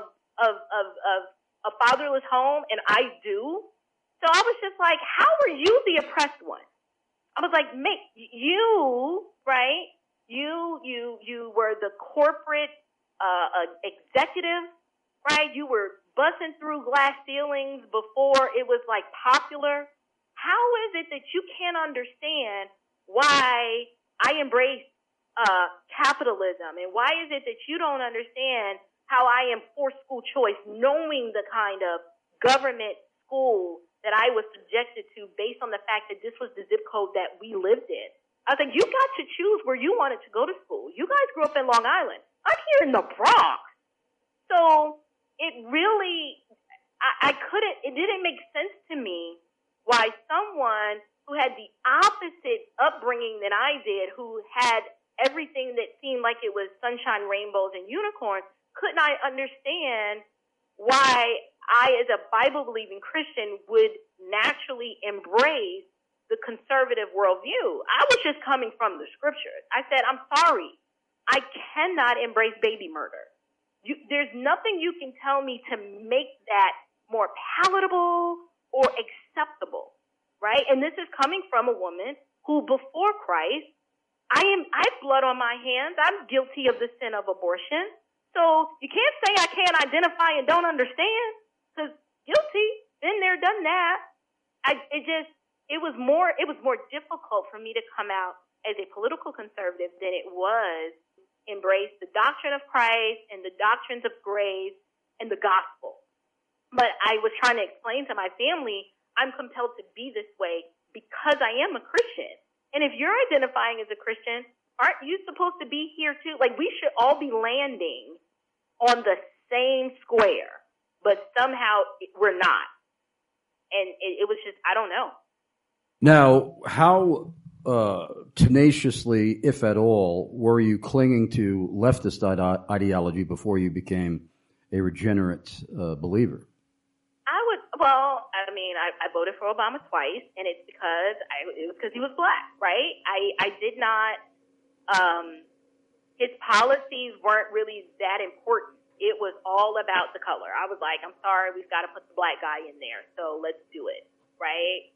a fatherless home, and I do. So I was just like, how are you the oppressed one? I was like, you, right? You were the corporate executive, right? You were busting through glass ceilings before it was like popular. How is it that you can't understand why I embrace capitalism? And why is it that you don't understand how I am for school choice, knowing the kind of government school that I was subjected to based on the fact that this was the zip code that we lived in? I was like, you got to choose where you wanted to go to school. You guys grew up in Long Island. I'm here in the Bronx. So it really, it didn't make sense to me why someone who had the opposite upbringing than I did, who had everything that seemed like it was sunshine, rainbows, and unicorns, couldn't I understand why I, as a Bible-believing Christian, would naturally embrace the conservative worldview. I was just coming from the scriptures. I said, I'm sorry. I cannot embrace baby murder. There's nothing you can tell me to make that more palatable or acceptable, right? And this is coming from a woman who, before Christ, I have blood on my hands. I'm guilty of the sin of abortion. So you can't say I can't identify and don't understand, because guilty, been there, done that. It was more difficult for me to come out as a political conservative than it was embrace the doctrine of Christ and the doctrines of grace and the gospel. But I was trying to explain to my family, I'm compelled to be this way because I am a Christian. And if you're identifying as a Christian, aren't you supposed to be here too? Like, we should all be landing on the same square, but somehow we're not. And it was just, I don't know. Now, how tenaciously, if at all, were you clinging to leftist ideology before you became a regenerate believer? I voted for Obama twice, and it's because he was black, right? I did not, his policies weren't really that important. It was all about the color. I was like, I'm sorry, we've got to put the black guy in there, so let's do it, right?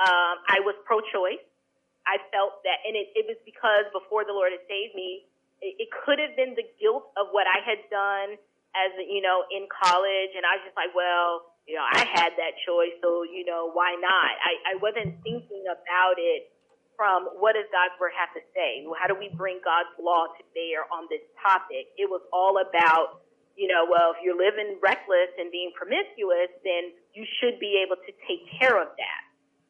I was pro-choice. I felt that, and it was because before the Lord had saved me, it could have been the guilt of what I had done as, in college, and I was just like, well, I had that choice, so, why not? I wasn't thinking about it from what does God's word have to say? How do we bring God's law to bear on this topic? It was all about, well, if you're living reckless and being promiscuous, then you should be able to take care of that.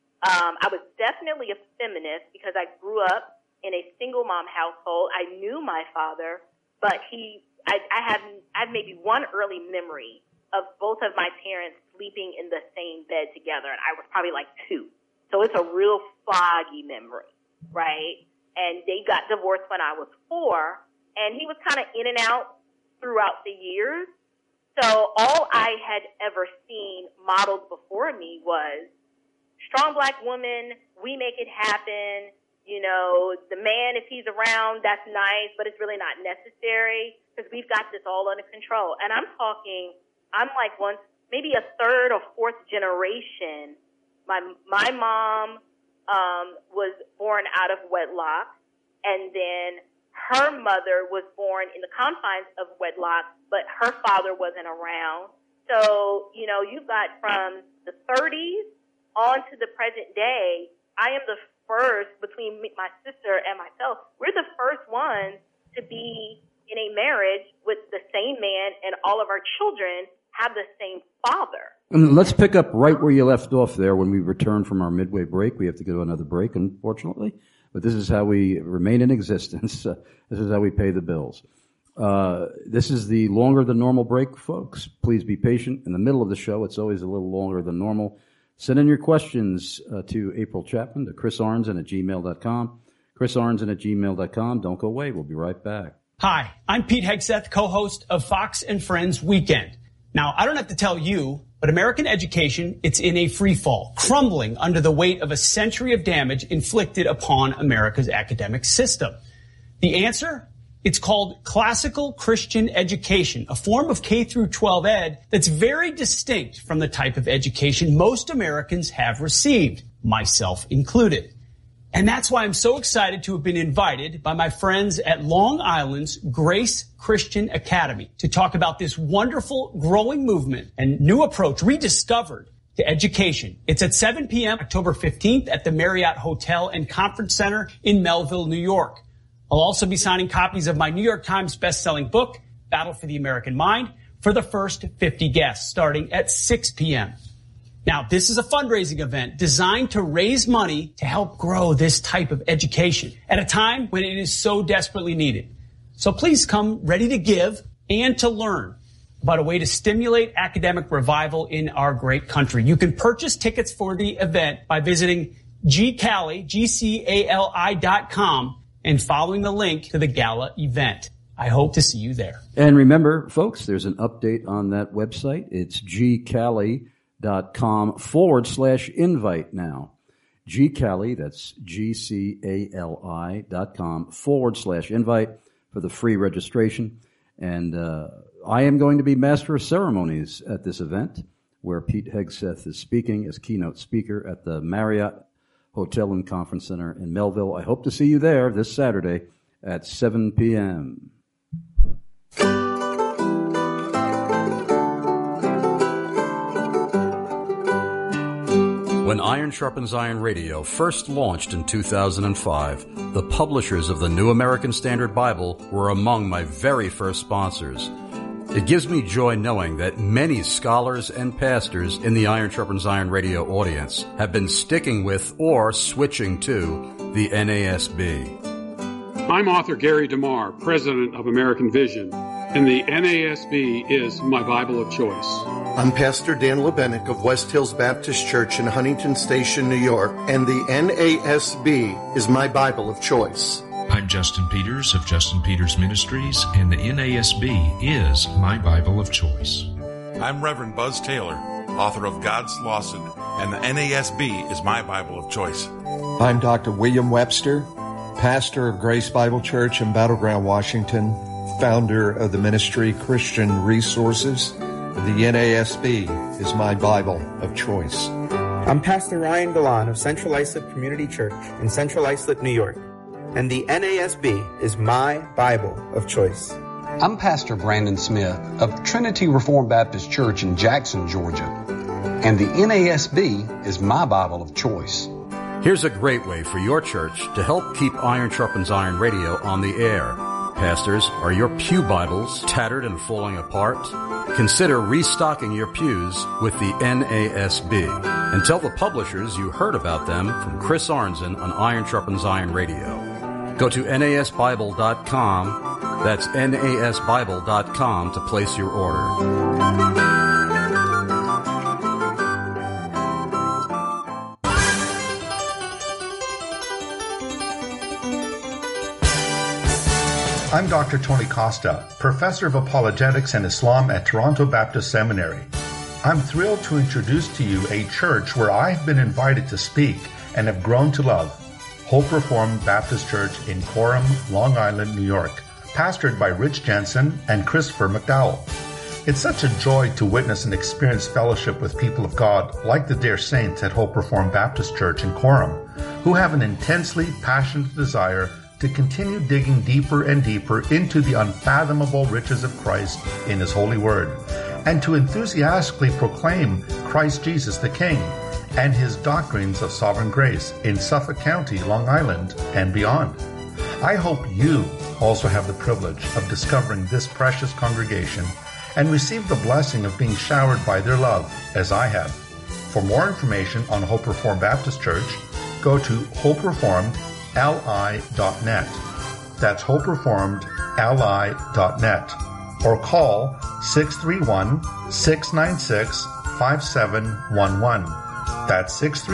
I was definitely a feminist because I grew up in a single mom household. I knew my father, but I have maybe one early memory of both of my parents sleeping in the same bed together, and I was probably like 2. So it's a real foggy memory, right? And they got divorced when I was 4, and he was kind of in and out throughout the years. So all I had ever seen modeled before me was strong black woman, we make it happen. The man, if he's around, that's nice, but it's really not necessary because we've got this all under control. And I'm like maybe a third or fourth generation. My mom was born out of wedlock, and then her mother was born in the confines of wedlock, but her father wasn't around. So, you've got from the 30s on to the present day, I am the first, between my sister and myself, we're the first ones to be in a marriage with the same man, and all of our children have the same father. And let's pick up right where you left off there when we return from our midway break. We have to go to another break, unfortunately, but this is how we remain in existence. This is how we pay the bills. This is the longer than normal break, folks. Please be patient. In the middle of the show, it's always a little longer than normal. Send in your questions to April Chapman, to chrisarnson@gmail.com. chrisarnson@gmail.com. Don't go away. We'll be right back. Hi, I'm Pete Hegseth, co-host of Fox and Friends Weekend. Now, I don't have to tell you, but American education, it's in a free fall, crumbling under the weight of a century of damage inflicted upon America's academic system. The answer? It's called classical Christian education, a form of K through 12 ed that's very distinct from the type of education most Americans have received, myself included. And that's why I'm so excited to have been invited by my friends at Long Island's Grace Christian Academy to talk about this wonderful growing movement and new approach rediscovered to education. It's at 7 p.m. October 15th at the Marriott Hotel and Conference Center in Melville, New York. I'll also be signing copies of my New York Times best-selling book, Battle for the American Mind, for the first 50 guests starting at 6 p.m. Now, this is a fundraising event designed to raise money to help grow this type of education at a time when it is so desperately needed. So please come ready to give and to learn about a way to stimulate academic revival in our great country. You can purchase tickets for the event by visiting GCALI.com and following the link to the gala event. I hope to see you there. And remember, folks, there's an update on that website. It's gcali.com/invite now. GCALI, that's GCALI.com/invite for the free registration. And I am going to be Master of Ceremonies at this event, where Pete Hegseth is speaking as keynote speaker at the Marriott Hotel and Conference Center in Melville. I hope to see you there this Saturday at 7 p.m. When Iron Sharpens Iron Radio first launched in 2005, the publishers of the New American Standard Bible were among my very first sponsors. It gives me joy knowing that many scholars and pastors in the Iron Sharpens Iron Radio audience have been sticking with or switching to the NASB. I'm author Gary DeMar, president of American Vision, and the NASB is my Bible of choice. I'm Pastor Dan Lebenik of West Hills Baptist Church in Huntington Station, New York, and the NASB is my Bible of choice. I'm Justin Peters of Justin Peters Ministries, and the NASB is my Bible of choice. I'm Reverend Buzz Taylor, author of God's Lawson, and the NASB is my Bible of choice. I'm Dr. William Webster, pastor of Grace Bible Church in Battleground, Washington, founder of the ministry Christian Resources. The NASB is my Bible of choice. I'm Pastor Ryan Galan of Central Islip Community Church in Central Islip, New York, and the NASB is my Bible of choice. I'm Pastor Brandon Smith of Trinity Reformed Baptist Church in Jackson, Georgia, and the NASB is my Bible of choice. Here's a great way for your church to help keep Iron Sharpens Iron Radio on the air. Pastors, are your pew Bibles tattered and falling apart? Consider restocking your pews with the NASB. And tell the publishers you heard about them from Chris Arnzen on Iron Sharpens Iron Radio. Go to NASBible.com, that's NASBible.com to place your order. I'm Dr. Tony Costa, Professor of Apologetics and Islam at Toronto Baptist Seminary. I'm thrilled to introduce to you a church where I've been invited to speak and have grown to love, Hope Reformed Baptist Church in Coram, Long Island, New York, pastored by Rich Jensen and Christopher McDowell. It's such a joy to witness and experience fellowship with people of God like the dear saints at Hope Reformed Baptist Church in Coram, who have an intensely passionate desire to continue digging deeper and deeper into the unfathomable riches of Christ in His holy word, and to enthusiastically proclaim Christ Jesus the King and His doctrines of sovereign grace in Suffolk County, Long Island, and beyond. I hope you also have the privilege of discovering this precious congregation and receive the blessing of being showered by their love, as I have. For more information on Hope Reformed Baptist Church, go to hopereformedli.net. That's hopereformedli.net. Or call 631-696-5711. That's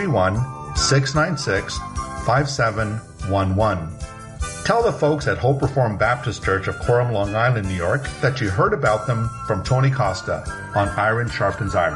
631-696-5711. Tell the folks at Hope Reformed Baptist Church of Coram, Long Island, New York, that you heard about them from Tony Costa on Iron Sharpens Iron.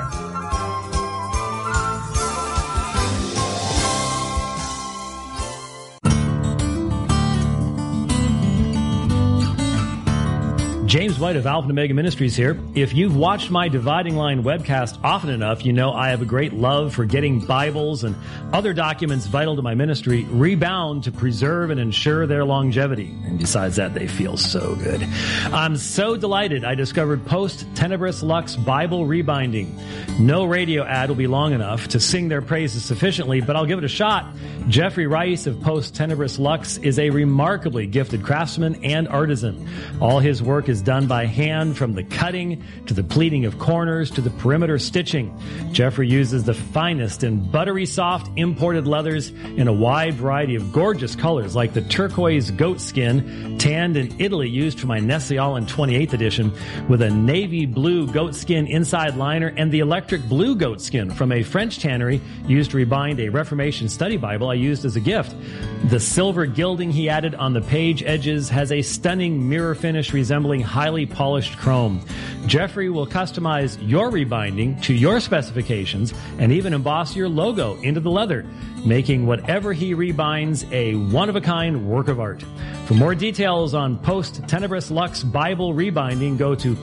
James White of Alpha and Omega Ministries here. If you've watched my Dividing Line webcast often enough, you know I have a great love for getting Bibles and other documents vital to my ministry rebound to preserve and ensure their longevity. And besides that, they feel so good. I'm so delighted I discovered Post Tenebris Lux Bible Rebinding. No radio ad will be long enough to sing their praises sufficiently, but I'll give it a shot. Jeffrey Rice of Post Tenebris Lux is a remarkably gifted craftsman and artisan. All his work is done by hand, from the cutting to the pleating of corners to the perimeter stitching. Jeffrey uses the finest and buttery soft imported leathers in a wide variety of gorgeous colors, like the turquoise goat skin tanned in Italy used for my Nestle All in 28th edition, with a navy blue goat skin inside liner, and the electric blue goat skin from a French tannery used to rebind a Reformation study Bible I used as a gift. The silver gilding he added on the page edges has a stunning mirror finish resembling highly polished chrome. Jeffrey will customize your rebinding to your specifications and even emboss your logo into the leather, making whatever he rebinds a one-of-a-kind work of art. For more details on Post Tenebris Lux Bible rebinding, go to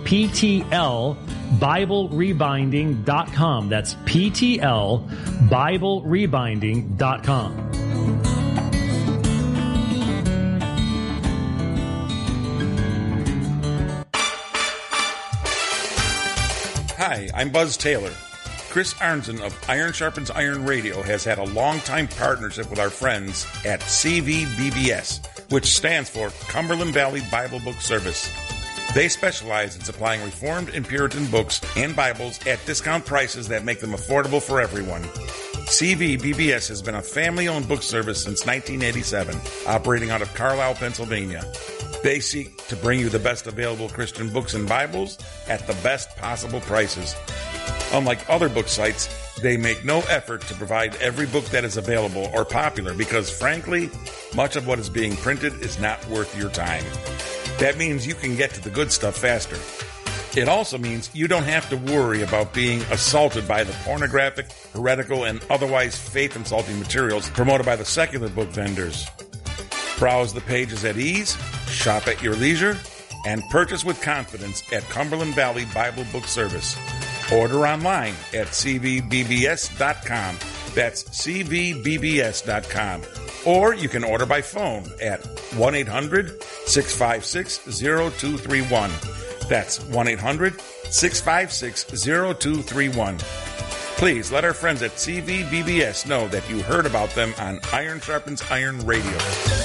PTLBibleRebinding.com. That's PTLBibleRebinding.com. Hi, I'm Buzz Taylor. Chris Arnzen of Iron Sharpens Iron Radio has had a long-time partnership with our friends at CVBBS, which stands for Cumberland Valley Bible Book Service. They specialize in supplying Reformed and Puritan books and Bibles at discount prices that make them affordable for everyone. CVBBS has been a family-owned book service since 1987, operating out of Carlisle, Pennsylvania. They seek to bring you the best available Christian books and Bibles at the best possible prices. Unlike other book sites, they make no effort to provide every book that is available or popular because, frankly, much of what is being printed is not worth your time. That means you can get to the good stuff faster. It also means you don't have to worry about being assaulted by the pornographic, heretical, and otherwise faith-insulting materials promoted by the secular book vendors. Browse the pages at ease, shop at your leisure, and purchase with confidence at Cumberland Valley Bible Book Service. Order online at cvbbs.com. That's cvbbs.com. Or you can order by phone at 1-800-656-0231. That's 1-800-656-0231. Please let our friends at CVBBS know that you heard about them on Iron Sharpens Iron Radio.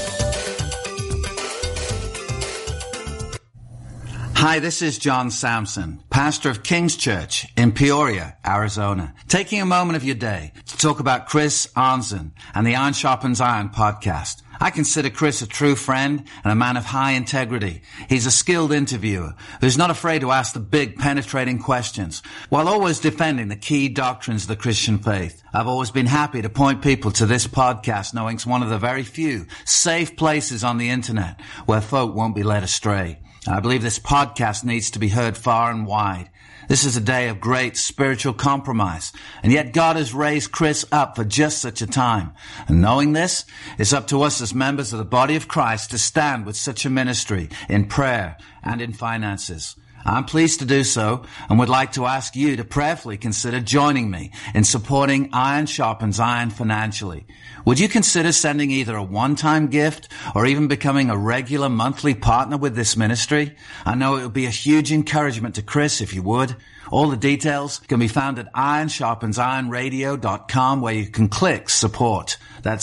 Hi, this is John Sampson, pastor of King's Church in Peoria, Arizona, taking a moment of your day to talk about Chris Arnzen and the Iron Sharpens Iron podcast. I consider Chris a true friend and a man of high integrity. He's a skilled interviewer who's not afraid to ask the big, penetrating questions while always defending the key doctrines of the Christian faith. I've always been happy to point people to this podcast, knowing it's one of the very few safe places on the internet where folk won't be led astray. I believe this podcast needs to be heard far and wide. This is a day of great spiritual compromise, and yet God has raised Chris up for just such a time. And knowing this, it's up to us as members of the body of Christ to stand with such a ministry in prayer and in finances. I'm pleased to do so and would like to ask you to prayerfully consider joining me in supporting Iron Sharpens Iron financially. Would you consider sending either a one-time gift or even becoming a regular monthly partner with this ministry? I know it would be a huge encouragement to Chris if you would. All the details can be found at ironsharpensironradio.com, where you can click support. That's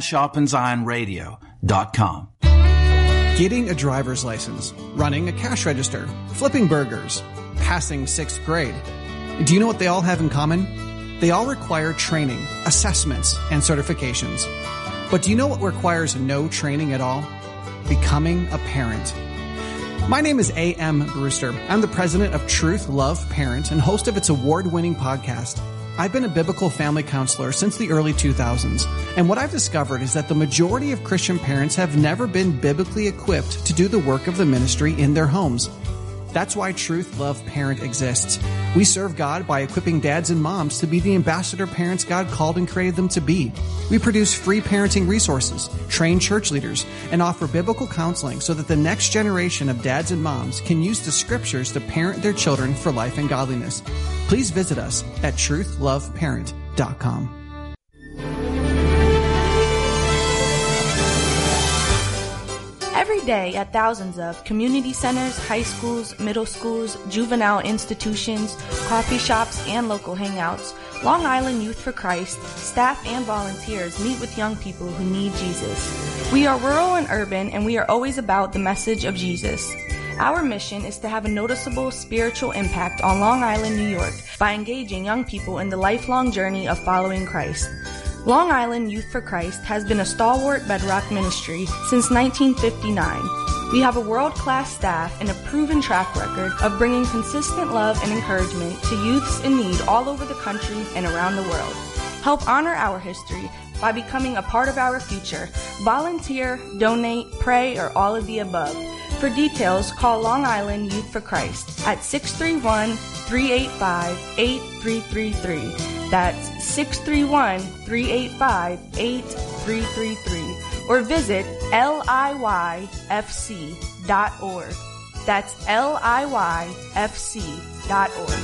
ironsharpensironradio.com. Getting a driver's license, running a cash register, flipping burgers, passing 6th grade. Do you know what they all have in common? They all require training, assessments, and certifications. But do you know what requires no training at all? Becoming a parent. My name is A.M. Brewster. I'm the president of Truth Love Parent and host of its award-winning podcast. I've been a biblical family counselor since the early 2000s, and what I've discovered is that the majority of Christian parents have never been biblically equipped to do the work of the ministry in their homes. That's why Truth Love Parent exists. We serve God by equipping dads and moms to be the ambassador parents God called and created them to be. We produce free parenting resources, train church leaders, and offer biblical counseling so that the next generation of dads and moms can use the scriptures to parent their children for life and godliness. Please visit us at truthloveparent.com. Every day at thousands of community centers, high schools, middle schools, juvenile institutions, coffee shops, and local hangouts, Long Island Youth for Christ, staff and volunteers meet with young people who need Jesus. We are rural and urban, and we are always about the message of Jesus. Our mission is to have a noticeable spiritual impact on Long Island, New York by engaging young people in the lifelong journey of following Christ. Long Island Youth for Christ has been a stalwart bedrock ministry since 1959. We have a world-class staff and a proven track record of bringing consistent love and encouragement to youths in need all over the country and around the world. Help honor our history by becoming a part of our future. Volunteer, donate, pray, or all of the above. For details, call Long Island Youth for Christ at 631-385-8333. That's 631-385-8333. Or visit liyfc.org. That's liyfc.org.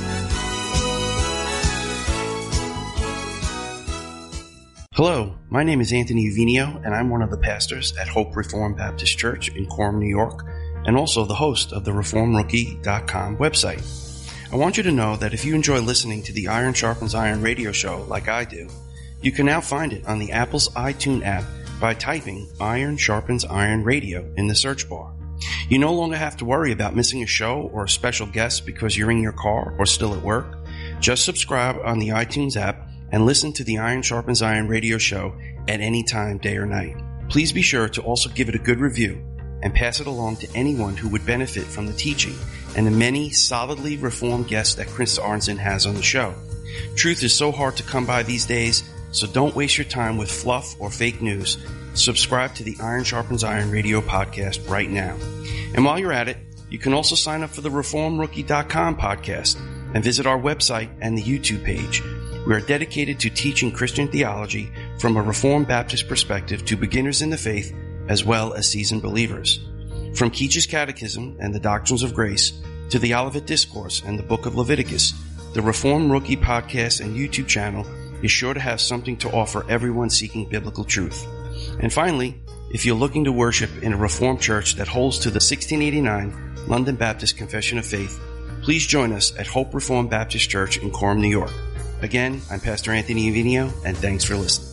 Hello, my name is Anthony Uvinio, and I'm one of the pastors at Hope Reformed Baptist Church in Quorum, New York, and also the host of the ReformRookie.com website. I want you to know that if you enjoy listening to the Iron Sharpens Iron radio show like I do, you can now find it on the Apple's iTunes app by typing Iron Sharpens Iron Radio in the search bar. You no longer have to worry about missing a show or a special guest because you're in your car or still at work. Just subscribe on the iTunes app and listen to the Iron Sharpens Iron radio show at any time, day or night. Please be sure to also give it a good review and pass it along to anyone who would benefit from the teaching and the many solidly reformed guests that Chris Arnzen has on the show. Truth is so hard to come by these days, so don't waste your time with fluff or fake news. Subscribe to the Iron Sharpens Iron radio podcast right now. And while you're at it, you can also sign up for the ReformRookie.com podcast and visit our website and the YouTube page. We are dedicated to teaching Christian theology from a Reformed Baptist perspective to beginners in the faith as well as seasoned believers. From Keach's Catechism and the Doctrines of Grace to the Olivet Discourse and the Book of Leviticus, the Reformed Rookie podcast and YouTube channel is sure to have something to offer everyone seeking biblical truth. And finally, if you're looking to worship in a Reformed church that holds to the 1689 London Baptist Confession of Faith, please join us at Hope Reformed Baptist Church in Quorum, New York. Again, I'm Pastor Anthony Uvinio, and thanks for listening.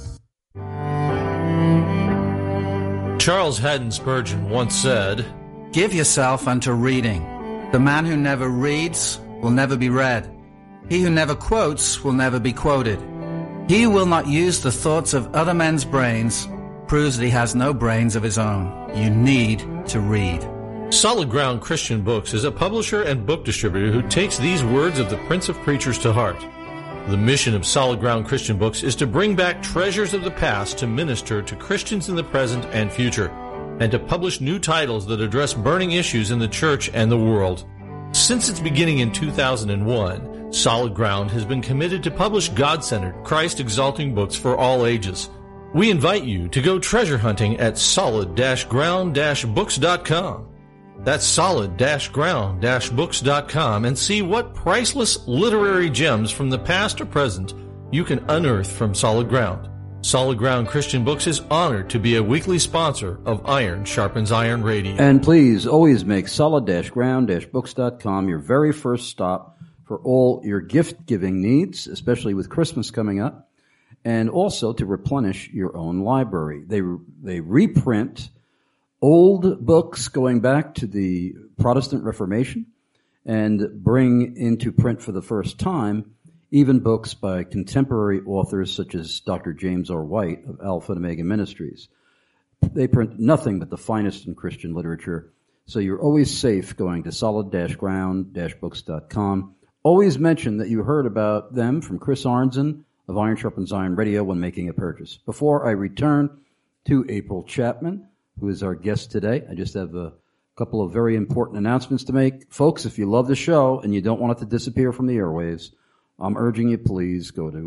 Charles Haddon Spurgeon once said, "Give yourself unto reading. The man who never reads will never be read. He who never quotes will never be quoted. He who will not use the thoughts of other men's brains proves that he has no brains of his own. You need to read." Solid Ground Christian Books is a publisher and book distributor who takes these words of the Prince of Preachers to heart. The mission of Solid Ground Christian Books is to bring back treasures of the past to minister to Christians in the present and future, and to publish new titles that address burning issues in the church and the world. Since its beginning in 2001, Solid Ground has been committed to publish God-centered, Christ-exalting books for all ages. We invite you to go treasure hunting at solid-ground-books.com. That's solid-ground-books.com, and see what priceless literary gems from the past or present you can unearth from Solid Ground. Solid Ground Christian Books is honored to be a weekly sponsor of Iron Sharpens Iron Radio. And please always make solid-ground-books.com your very first stop for all your gift-giving needs, especially with Christmas coming up, and also to replenish your own library. They reprint old books going back to the Protestant Reformation and bring into print for the first time even books by contemporary authors such as Dr. James R. White of Alpha and Omega Ministries. They print nothing but the finest in Christian literature, so you're always safe going to solid-ground-books.com. Always mention that you heard about them from Chris Arnzen of Iron Sharpens Iron Radio when making a purchase. Before I return to April Chapman, who is our guest today, I just have a couple of very important announcements to make. Folks, if you love the show and you don't want it to disappear from the airwaves, I'm urging you, please go to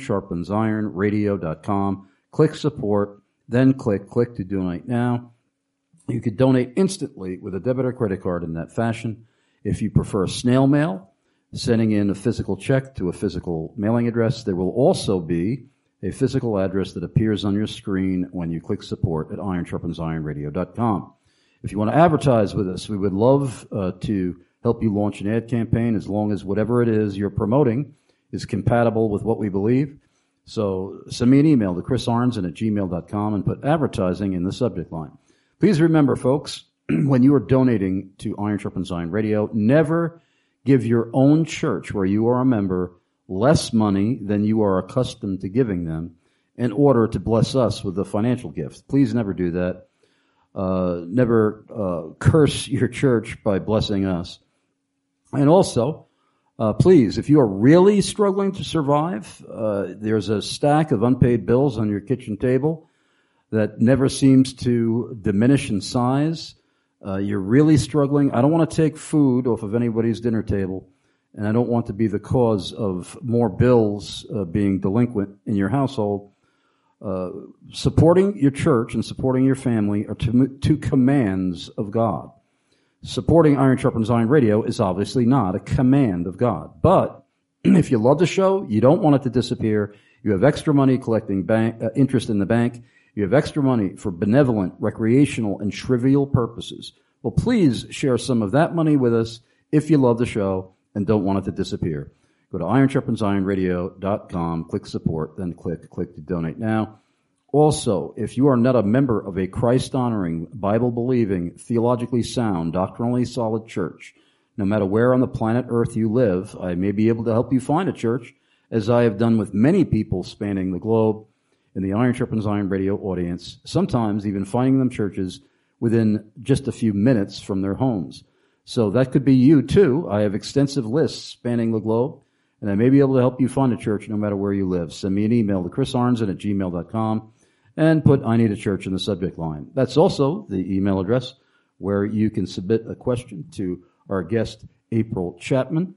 ironsharpensironradio.com, click support, then click to donate now. You could donate instantly with a debit or credit card in that fashion. If you prefer snail mail, sending in a physical check to a physical mailing address, there will also be a physical address that appears on your screen when you click support at ironsharpensironradio.com. If you want to advertise with us, we would love to help you launch an ad campaign as long as whatever it is you're promoting is compatible with what we believe. So send me an email to chrisarnzen@gmail.com and put advertising in the subject line. Please remember, folks, when you are donating to Iron Sharpens Iron Radio, never give your own church where you are a member less money than you are accustomed to giving them in order to bless us with a financial gift. Please never do that. Never curse your church by blessing us. And also, please, if you are really struggling to survive, there's a stack of unpaid bills on your kitchen table that never seems to diminish in size. You're really struggling. I don't want to take food off of anybody's dinner table, and I don't want to be the cause of more bills being delinquent in your household. Supporting your church and supporting your family are two commands of God. Supporting Iron Sharpens Iron Radio is obviously not a command of God. But if you love the show, you don't want it to disappear, you have extra money collecting interest in the bank, you have extra money for benevolent, recreational, and trivial purposes, well, please share some of that money with us if you love the show and don't want it to disappear. Go to ironsharpensironradio.com, click support, then click to donate now. Also, if you are not a member of a Christ-honoring, Bible-believing, theologically sound, doctrinally solid church, no matter where on the planet Earth you live, I may be able to help you find a church, as I have done with many people spanning the globe in the Iron Sharpens Iron Radio audience, sometimes even finding them churches within just a few minutes from their homes. So that could be you too. I have extensive lists spanning the globe, and I may be able to help you find a church no matter where you live. Send me an email to chrisarnson@gmail.com and put I need a church in the subject line. That's also the email address where you can submit a question to our guest, April Chapman.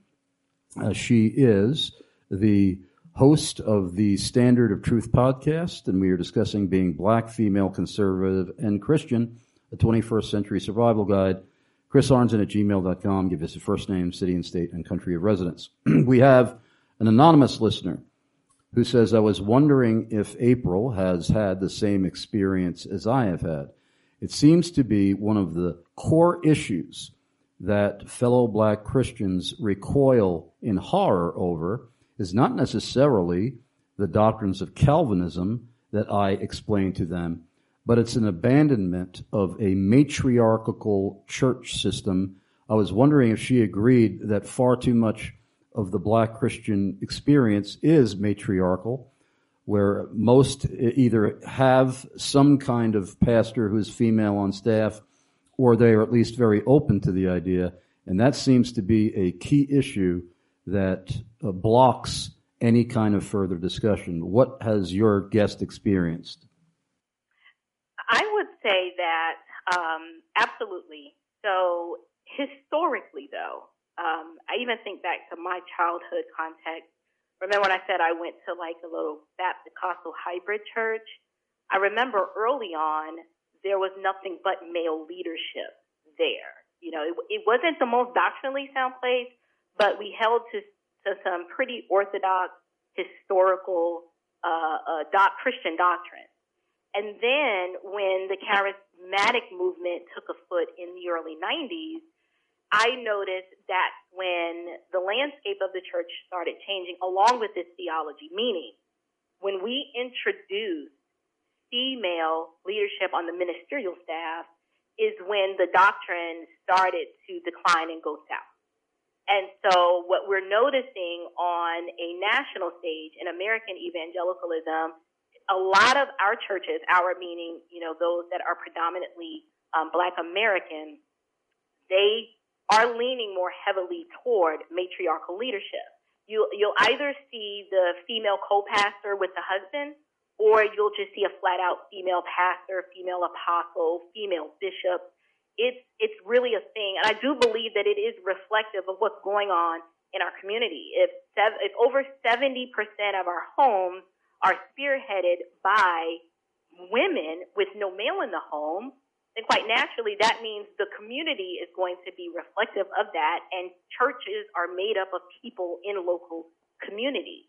She is the host of the Standard of Truth podcast, and we are discussing being black, female, conservative, and Christian, a 21st century survival guide. chrisarnson@gmail.com. Give us your first name, city and state, and country of residence. We have an anonymous listener who says, I was wondering if April has had the same experience as I have had. It seems to be one of the core issues that fellow black Christians recoil in horror over is not necessarily the doctrines of Calvinism that I explain to them, but it's an abandonment of a matriarchal church system. I was wondering if she agreed that far too much of the black Christian experience is matriarchal, where most either have some kind of pastor who is female on staff, or they are at least very open to the idea, and that seems to be a key issue that blocks any kind of further discussion. What has your guest experienced? I would say that absolutely. So historically, though, I even think back to my childhood context. Remember when I said I went to like a little Baptist Pentecostal hybrid church? I remember early on there was nothing but male leadership there. You know, it wasn't the most doctrinally sound place, but we held to some pretty orthodox, historical Christian doctrine. And then when the charismatic movement took a foot in the early 90s, I noticed that when the landscape of the church started changing along with this theology, meaning when we introduced female leadership on the ministerial staff is when the doctrine started to decline and go south. And so what we're noticing on a national stage in American evangelicalism, a lot of our churches, our meaning, you know, those that are predominantly Black American, they are leaning more heavily toward matriarchal leadership. You'll either see the female co-pastor with the husband, or you'll just see a flat-out female pastor, female apostle, female bishop. It's really a thing, and I do believe that it is reflective of what's going on in our community. If over 70% of our homes are spearheaded by women with no male in the home, then quite naturally that means the community is going to be reflective of that, and churches are made up of people in local communities.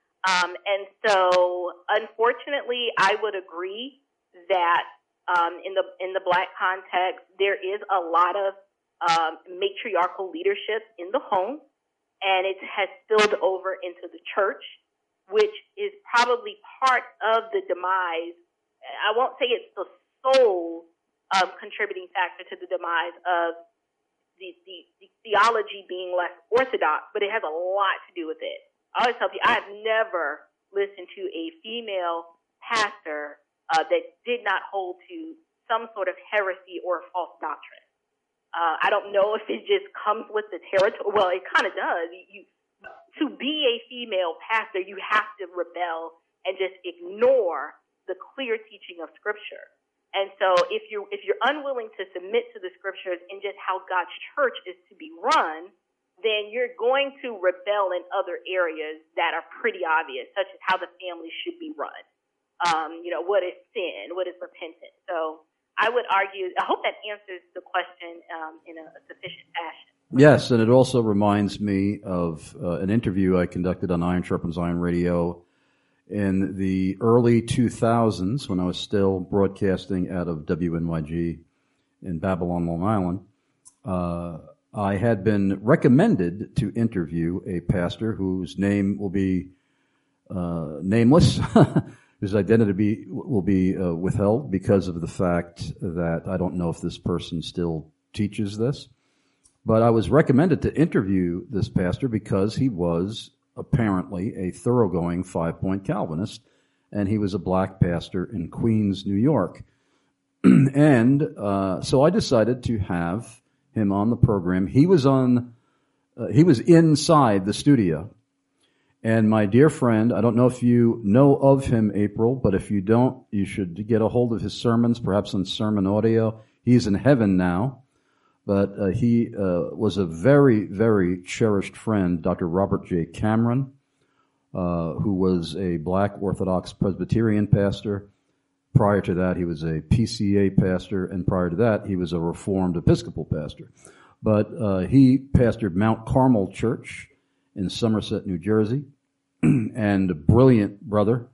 And so, unfortunately, I would agree that in the Black context, there is a lot of matriarchal leadership in the home, and it has spilled over into the church, which is probably part of the demise. I won't say it's the sole contributing factor to the demise of the theology being less orthodox, but it has a lot to do with it. I always tell you, I have never listened to a female pastor that did not hold to some sort of heresy or false doctrine. I don't know if it just comes with the territory. Well, it kind of does. To be a female pastor, you have to rebel and just ignore the clear teaching of Scripture. And so if you're unwilling to submit to the Scriptures and just how God's church is to be run, then you're going to rebel in other areas that are pretty obvious, such as how the family should be run. What is sin? What is repentance? So I would argue, I hope that answers the question in a sufficient fashion. Yes, and it also reminds me of an interview I conducted on Iron Sharpens Iron Radio in the early 2000s when I was still broadcasting out of WNYG in Babylon, Long Island. I had been recommended to interview a pastor whose name will be nameless, whose identity will be withheld because of the fact that I don't know if this person still teaches this. But I was recommended to interview this pastor because he was apparently a thoroughgoing five-point Calvinist, and he was a black pastor in Queens, New York. And so I decided to have him on the program. He was inside the studio. And my dear friend, I don't know if you know of him, April, but if you don't, you should get a hold of his sermons, perhaps on Sermon Audio. He's in heaven now. But he was a very, very cherished friend, Dr. Robert J. Cameron, who was a black Orthodox Presbyterian pastor. Prior to that, he was a PCA pastor, and prior to that, he was a Reformed Episcopal pastor. But he pastored Mount Carmel Church in Somerset, New Jersey, and a brilliant brother.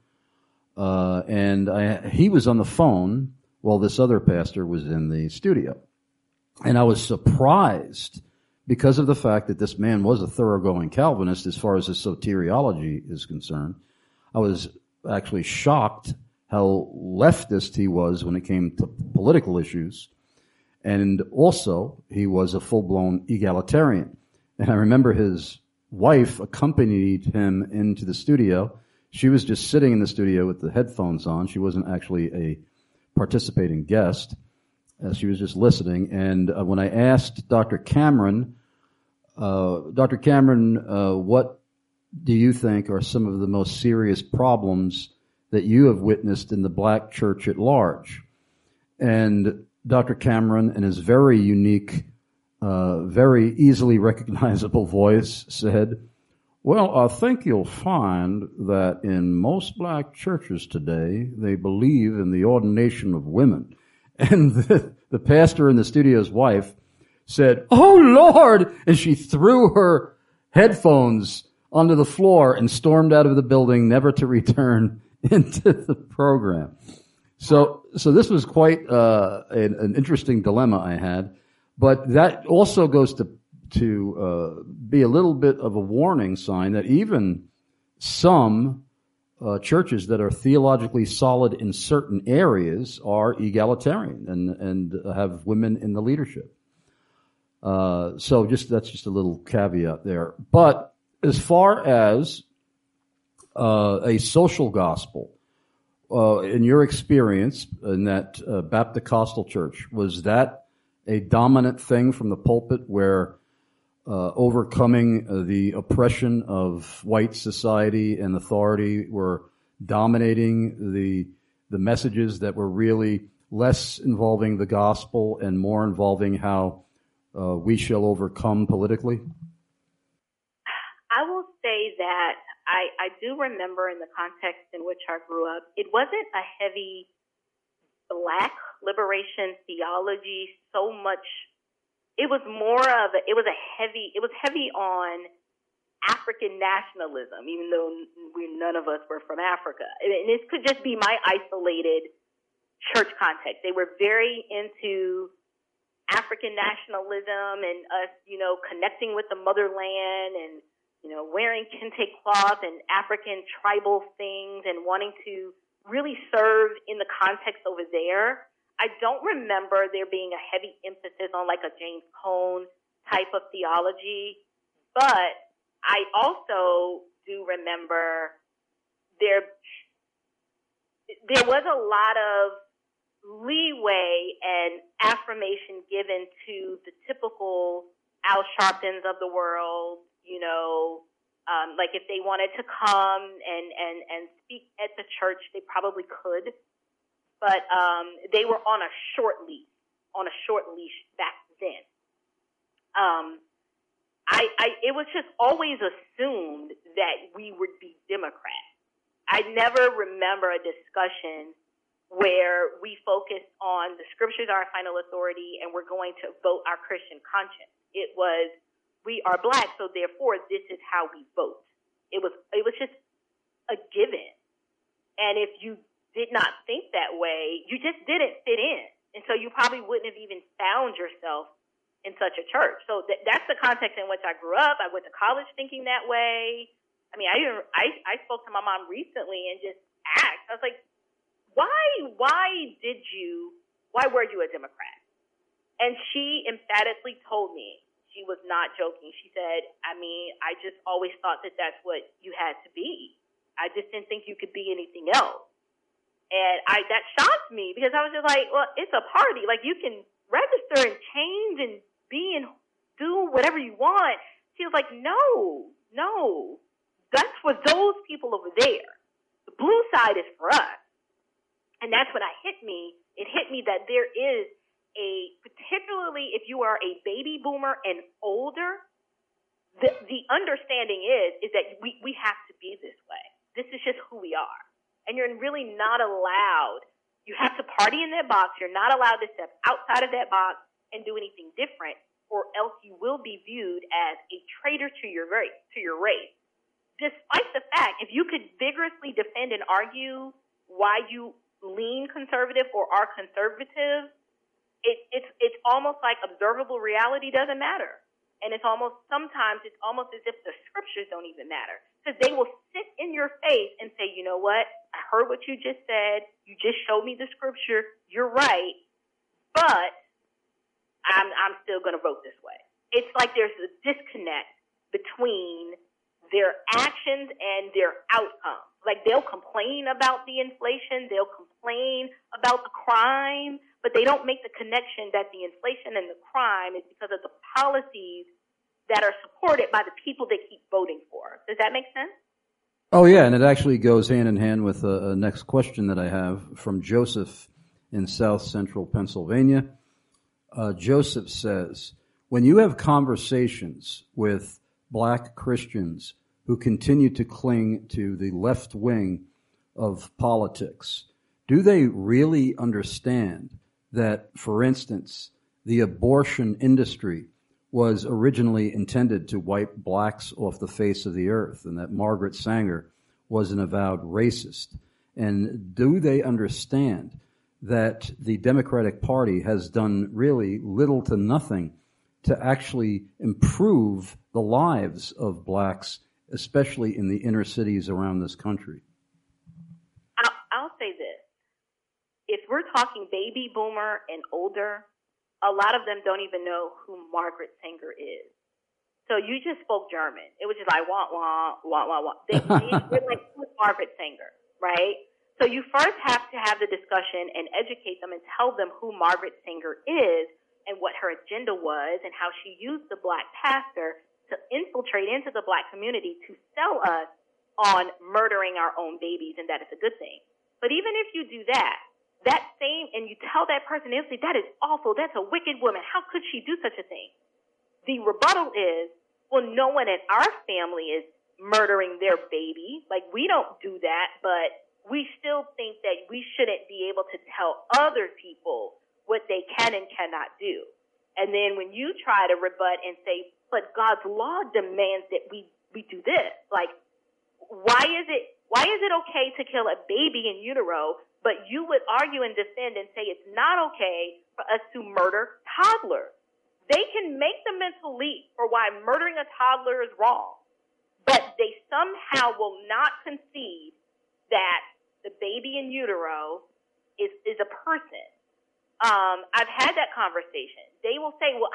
He was on the phone while this other pastor was in the studio. And I was surprised because of the fact that this man was a thoroughgoing Calvinist as far as his soteriology is concerned. I was actually shocked how leftist he was when it came to political issues. And also, he was a full-blown egalitarian. And I remember his wife accompanied him into the studio. She was just sitting in the studio with the headphones on. She wasn't actually a participating guest. She was just listening. And when I asked Dr. Cameron, what do you think are some of the most serious problems that you have witnessed in the black church at large? And Dr. Cameron, in his very unique, very easily recognizable voice, said, well, I think you'll find that in most black churches today, they believe in the ordination of women. And the pastor in the studio's wife said, oh, Lord! And she threw her headphones onto the floor and stormed out of the building, never to return into the program. So this was quite an interesting dilemma I had. But that also goes to be a little bit of a warning sign that even some churches that are theologically solid in certain areas are egalitarian and have women in the leadership. So that's just a little caveat there. But as far as a social gospel, in your experience in that Baptist church, was that a dominant thing from the pulpit where overcoming the oppression of white society and authority were dominating the messages that were really less involving the gospel and more involving how we shall overcome politically? I will say that I do remember in the context in which I grew up, it wasn't a heavy black liberation theology so much. It was more of it was heavy on African nationalism, even though none of us were from Africa. And this could just be my isolated church context. They were very into African nationalism and us, connecting with the motherland and, wearing kente cloth and African tribal things and wanting to really serve in the context over there. I don't remember there being a heavy emphasis on like a James Cone type of theology, but I also do remember there was a lot of leeway and affirmation given to the typical Al Sharptons of the world, like if they wanted to come and speak at the church, they probably could, but they were on a short leash back then. It was just always assumed that we would be Democrats. I never remember a discussion where we focused on the scriptures are our final authority and we're going to vote our Christian conscience. It was, we are black, so therefore this is how we vote. It was just a given. And if you did not think that way, you just didn't fit in. And so you probably wouldn't have even found yourself in such a church. So that's the context in which I grew up. I went to college thinking that way. I mean, I spoke to my mom recently and just asked. I was like, why were you a Democrat? And she emphatically told me, she was not joking. She said, I mean, I just always thought that that's what you had to be. I just didn't think you could be anything else. And that shocked me because I was just like, well, it's a party. Like, you can register and change and be and do whatever you want. She was like, no, that's for those people over there. The blue side is for us. And that's when it hit me that there is particularly if you are a baby boomer and older, the understanding is that we have to be this way. This is just who we are. And you're really not allowed, you have to party in that box. You're not allowed to step outside of that box and do anything different, or else you will be viewed as a traitor to your race. Despite the fact, if you could vigorously defend and argue why you lean conservative or are conservative, it's almost like observable reality doesn't matter. And sometimes it's almost as if the scriptures don't even matter. Because they will sit in your face and say, you know what? I heard what you just said. You just showed me the scripture. You're right. But I'm still going to vote this way. It's like there's a disconnect between their actions and their outcomes. Like, they'll complain about the inflation. They'll complain about the crime. But they don't make the connection that the inflation and the crime is because of the policies that are supported by the people they keep voting for. Does that make sense? Oh, yeah, and it actually goes hand in hand with a next question that I have from Joseph in South Central Pennsylvania. Joseph says, when you have conversations with black Christians who continue to cling to the left wing of politics, do they really understand that, for instance, the abortion industry was originally intended to wipe blacks off the face of the earth, and that Margaret Sanger was an avowed racist? And do they understand that the Democratic Party has done really little to nothing to actually improve the lives of blacks, especially in the inner cities around this country? I'll say this. If we're talking baby boomer and older, a lot of them don't even know who Margaret Sanger is. So you just spoke German. It was just like, wah, wah, wah, wah, wah. They're like, who's Margaret Sanger, right? So you first have to have the discussion and educate them and tell them who Margaret Sanger is and what her agenda was and how she used the black pastor to infiltrate into the black community to sell us on murdering our own babies, and that is a good thing. But even if you do that and you tell that person, they'll say, that is awful, that's a wicked woman, how could she do such a thing? The rebuttal is, well, no one in our family is murdering their baby. Like, we don't do that, but we still think that we shouldn't be able to tell other people what they can and cannot do. And then when you try to rebut and say, but God's law demands that we do this, like, why is it okay to kill a baby in utero, but you would argue and defend and say it's not okay for us to murder toddlers? They can make the mental leap for why murdering a toddler is wrong, but they somehow will not concede that the baby in utero is a person. I've had that conversation. They will say, well,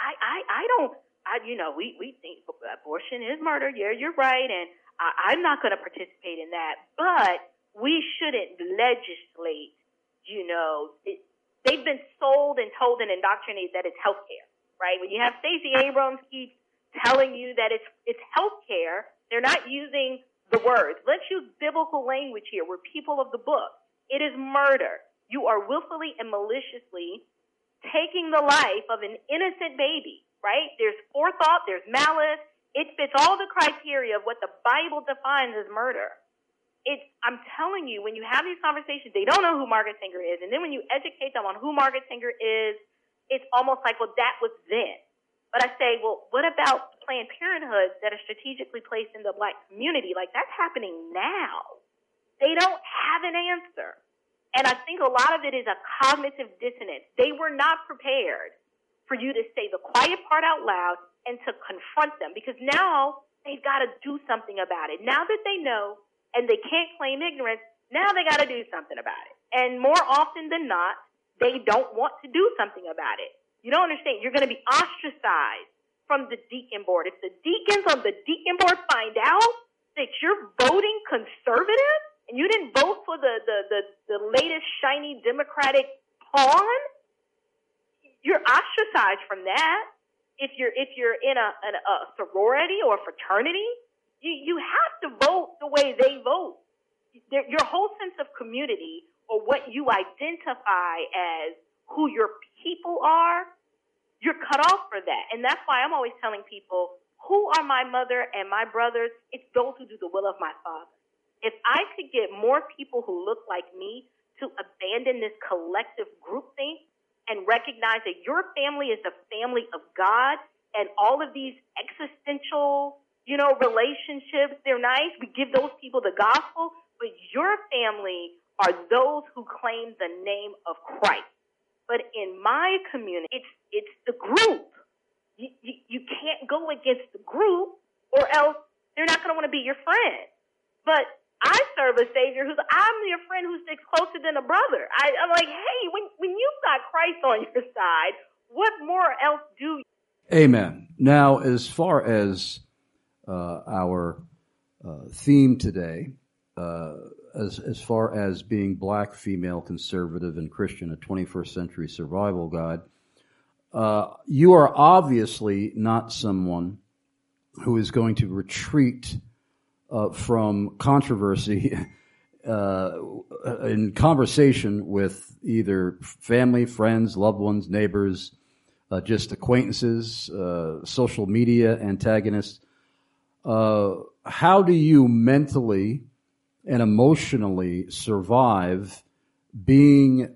we think abortion is murder. Yeah, you're right. And I'm not going to participate in that. But we shouldn't legislate, they've been sold and told and indoctrinated that it's health care, right? When you have Stacey Abrams keep telling you that it's health care, they're not using the words. Let's use biblical language here. We're people of the book. It is murder. You are willfully and maliciously taking the life of an innocent baby, right? There's forethought, there's malice. It fits all the criteria of what the Bible defines as murder. I'm telling you, when you have these conversations, they don't know who Margaret Sanger is. And then when you educate them on who Margaret Sanger is, it's almost like, well, that was then. But I say, well, what about Planned Parenthoods that are strategically placed in the black community? Like, that's happening now. They don't have an answer. And I think a lot of it is a cognitive dissonance. They were not prepared for you to say the quiet part out loud and to confront them, because now they've got to do something about it. Now that they know and they can't claim ignorance, now they got to do something about it. And more often than not, they don't want to do something about it. You don't understand. You're going to be ostracized from the deacon board. If the deacons on the deacon board find out that you're voting conservative and you didn't vote for the latest shiny Democratic pawn, you're ostracized from that. If you're in a sorority or a fraternity, you have to vote the way they vote. Your whole sense of community, or what you identify as who your people are, you're cut off for that. And that's why I'm always telling people, who are my mother and my brothers? It's those who do the will of my Father. If I could get more people who look like me to abandon this collective groupthink and recognize that your family is the family of God, and all of these existential, relationships, they're nice. We give those people the gospel, but your family are those who claim the name of Christ. But in my community, it's the group. You can't go against the group, or else they're not going to want to be your friend. But I serve a Savior I'm your friend who sticks closer than a brother. I'm like, hey, when you've got Christ on your side, what more else do you? Amen. Now, as far as our theme today, as far as being black, female, conservative, and Christian, a 21st century survival guide, you are obviously not someone who is going to retreat from controversy in conversation with either family, friends, loved ones, neighbors, just acquaintances, social media antagonists. How do you mentally and emotionally survive being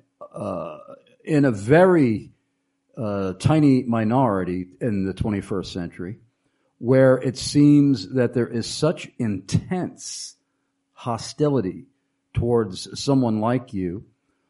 in a very tiny minority in the 21st century, where it seems that there is such intense hostility towards someone like you?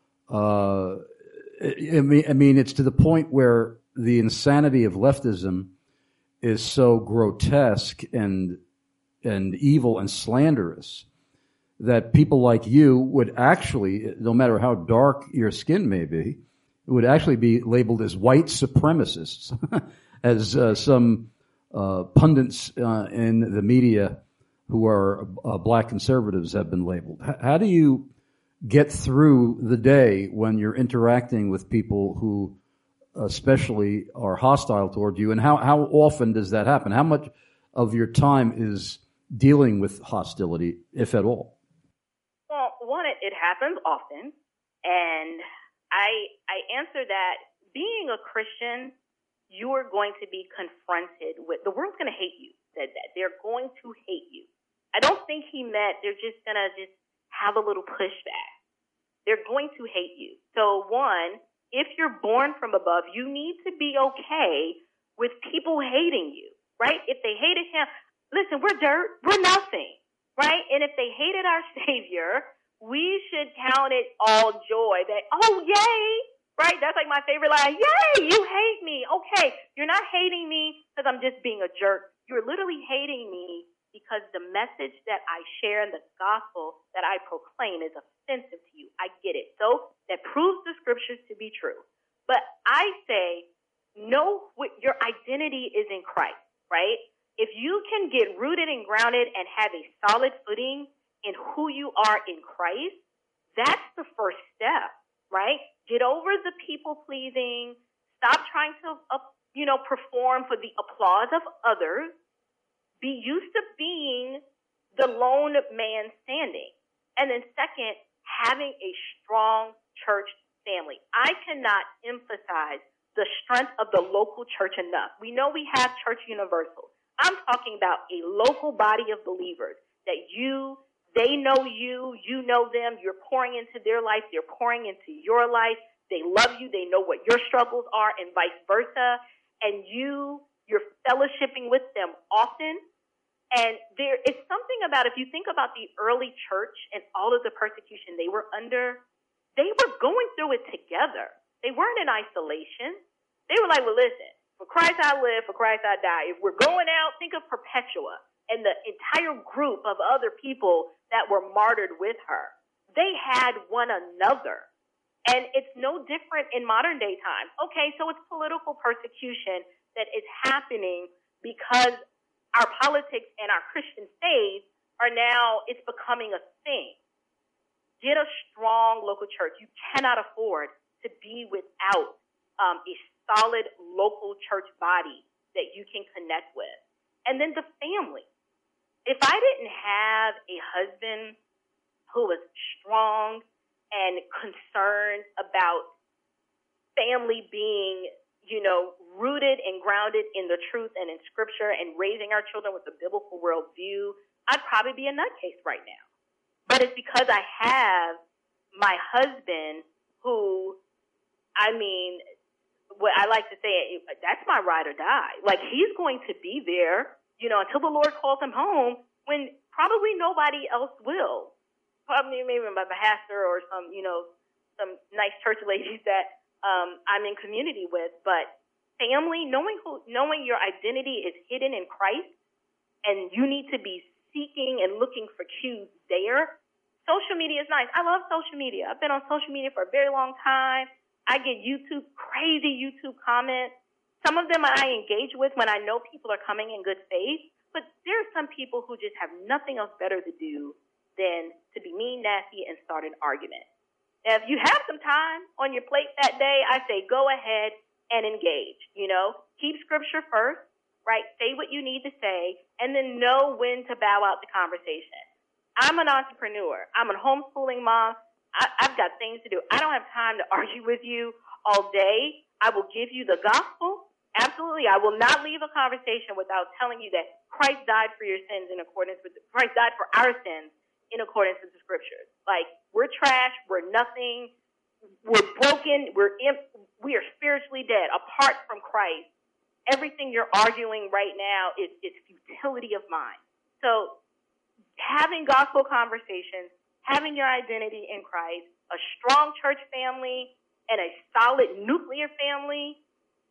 I mean, it's to the point where the insanity of leftism is so grotesque and evil and slanderous that people like you would actually, no matter how dark your skin may be, would actually be labeled as white supremacists, as some pundits in the media who are black conservatives have been labeled. How do you get through the day when you're interacting with people who especially are hostile toward you, and how often does that happen? How much of your time is dealing with hostility, if at all? Well, one, it happens often, and I answer that being a Christian, you are going to be confronted with, the world's going to hate you, said that. They're going to hate you. I don't think he meant they're just going to just have a little pushback. They're going to hate you. So one, if you're born from above, you need to be okay with people hating you, right? If they hated him, listen, we're dirt, we're nothing, right? And if they hated our Savior, we should count it all joy that, oh, yay, right? That's like my favorite line. Yay, you hate me. Okay, you're not hating me because I'm just being a jerk. You're literally hating me because the message that I share in the gospel that I proclaim is offensive to you. I get it. So that proves the scriptures to be true. But I say, know what your identity is in Christ, right? If you can get rooted and grounded and have a solid footing in who you are in Christ, that's the first step, right? Get over the people pleasing. Stop trying to, perform for the applause of others. Be used to being the lone man standing. And then second, having a strong church family. I cannot emphasize the strength of the local church enough. We know we have Church Universal. I'm talking about a local body of believers that they know you know them, you're pouring into their life, they're pouring into your life, they love you, they know what your struggles are, and vice versa, and you're fellowshipping with them often. And there is something about, if you think about the early church and all of the persecution they were under, they were going through it together. They weren't in isolation. They were like, well, listen, for Christ I live, for Christ I die. If we're going out, think of Perpetua and the entire group of other people that were martyred with her. They had one another. And it's no different in modern day times. Okay, so it's political persecution that is happening because our politics and our Christian faith are now, it's becoming a thing. Get a strong local church. You cannot afford to be without a solid local church body that you can connect with. And then the family. If I didn't have a husband who was strong and concerned about family being, rooted and grounded in the truth and in Scripture and raising our children with a biblical worldview, I'd probably be a nutcase right now. But it's because I have my husband who, what I like to say, that's my ride or die. Like, he's going to be there, until the Lord calls him home, when probably nobody else will. Probably maybe my pastor or some nice church ladies that I'm in community with. But family, knowing your identity is hidden in Christ, and you need to be seeking and looking for cues there. Social media is nice. I love social media. I've been on social media for a very long time. I get crazy YouTube comments. Some of them I engage with when I know people are coming in good faith. But there are some people who just have nothing else better to do than to be mean, nasty, and start an argument. Now, if you have some time on your plate that day, I say go ahead and engage. Keep Scripture first, right? Say what you need to say, and then know when to bow out the conversation. I'm an entrepreneur. I'm a homeschooling mom. I've got things to do. I don't have time to argue with you all day. I will give you the gospel. Absolutely. I will not leave a conversation without telling you that Christ died for your sins Christ died for our sins in accordance with the Scriptures. Like, we're trash. We're nothing. We're broken. We are spiritually dead apart from Christ. Everything you're arguing right now is futility of mind. So having gospel conversations, having your identity in Christ, a strong church family, and a solid nuclear family,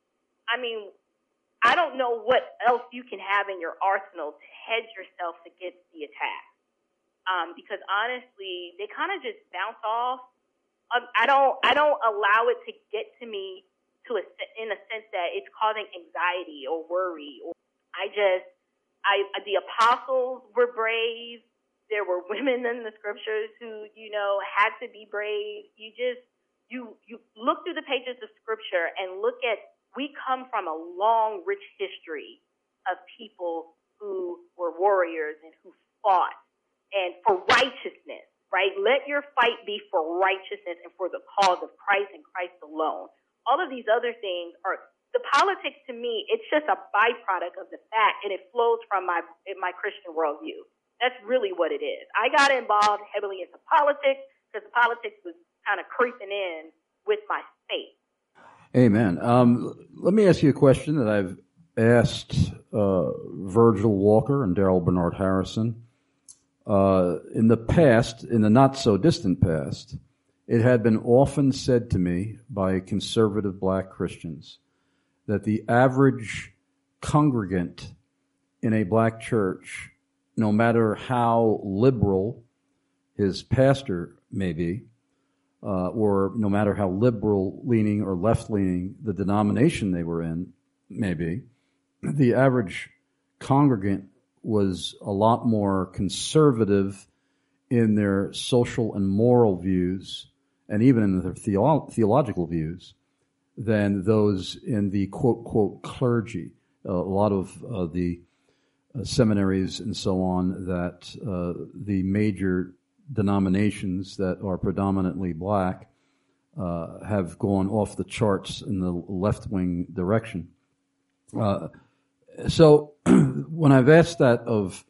I don't know what else you can have in your arsenal to hedge yourself against the attack. Because honestly, they kind of just bounce off. I don't allow it to get to me in a sense that it's causing anxiety or worry. The apostles were brave. There were women in the Scriptures who, had to be brave. You look through the pages of Scripture and look at, we come from a long, rich history of people who were warriors and who fought and for righteousness, right? Let your fight be for righteousness and for the cause of Christ and Christ alone. All of these other things the politics to me, it's just a byproduct of the fact, and it flows from my Christian worldview. That's really what it is. I got involved heavily into politics because the politics was kind of creeping in with my faith. Amen. Let me ask you a question that I've asked Virgil Walker and Daryl Bernard Harrison. In the past, in the not-so-distant past, it had been often said to me by conservative black Christians that the average congregant in a black church, no matter how liberal his pastor may be, or no matter how liberal-leaning or left-leaning the denomination they were in may be, the average congregant was a lot more conservative in their social and moral views, and even in their theological views, than those in the quote clergy. A lot of the seminaries and so on that the major denominations that are predominantly black have gone off the charts in the left-wing direction. So when I've asked that of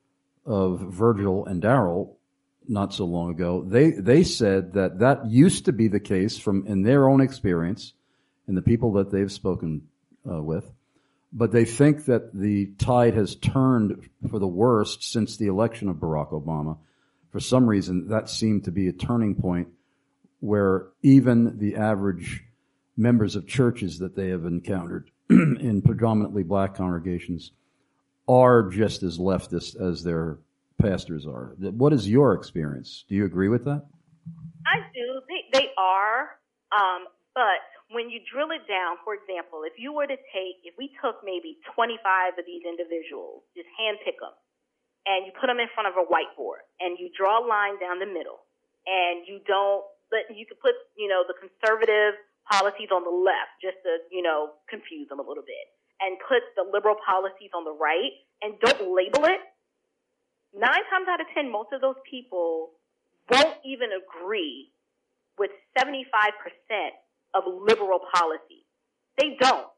Virgil and Darrell not so long ago, they said that used to be the case from in their own experience and the people that they've spoken with, but they think that the tide has turned for the worst since the election of Barack Obama. For some reason, that seemed to be a turning point where even the average members of churches that they have encountered in predominantly black congregations are just as leftist as their pastors are. What is your experience? Do you agree with that? I do. They are. But when you drill it down, for example, if we took maybe 25 of these individuals, just handpick them, and you put them in front of a whiteboard, and you draw a line down the middle, and you could put, the conservative policies on the left just to, confuse them a little bit, and put the liberal policies on the right, and don't label it, 9 times out of 10, most of those people won't even agree with 75% of liberal policy. They don't.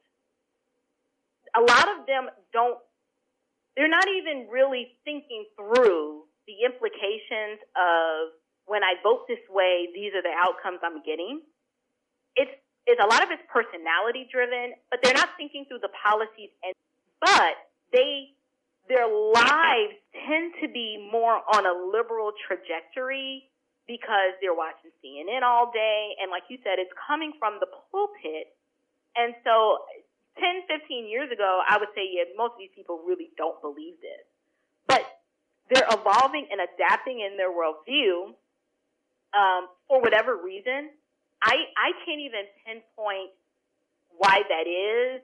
A lot of them don't. They're not even really thinking through the implications of when I vote this way, these are the outcomes I'm getting. It's a lot of it's personality driven, but they're not thinking through the policies. But their lives tend to be more on a liberal trajectory because they're watching CNN all day. And like you said, it's coming from the pulpit. And so 10, 15 years ago, I would say, yeah, most of these people really don't believe this. But they're evolving and adapting in their worldview for whatever reason. I can't even pinpoint why that is.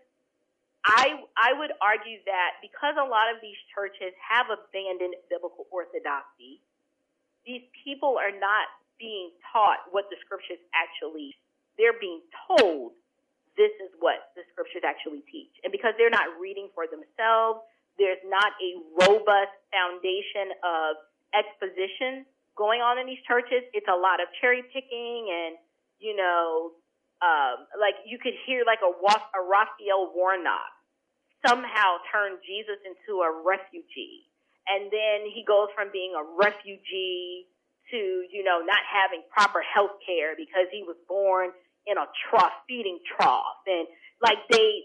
I would argue that because a lot of these churches have abandoned biblical orthodoxy, these people are not being taught what the scriptures actually, they're being told this is what the scriptures actually teach. And because they're not reading for themselves, there's not a robust foundation of exposition going on in these churches. It's a lot of cherry picking and, like you could hear like a Raphael Warnock somehow turn Jesus into a refugee. And then he goes from being a refugee to, not having proper health care because he was born in a feeding trough. And like they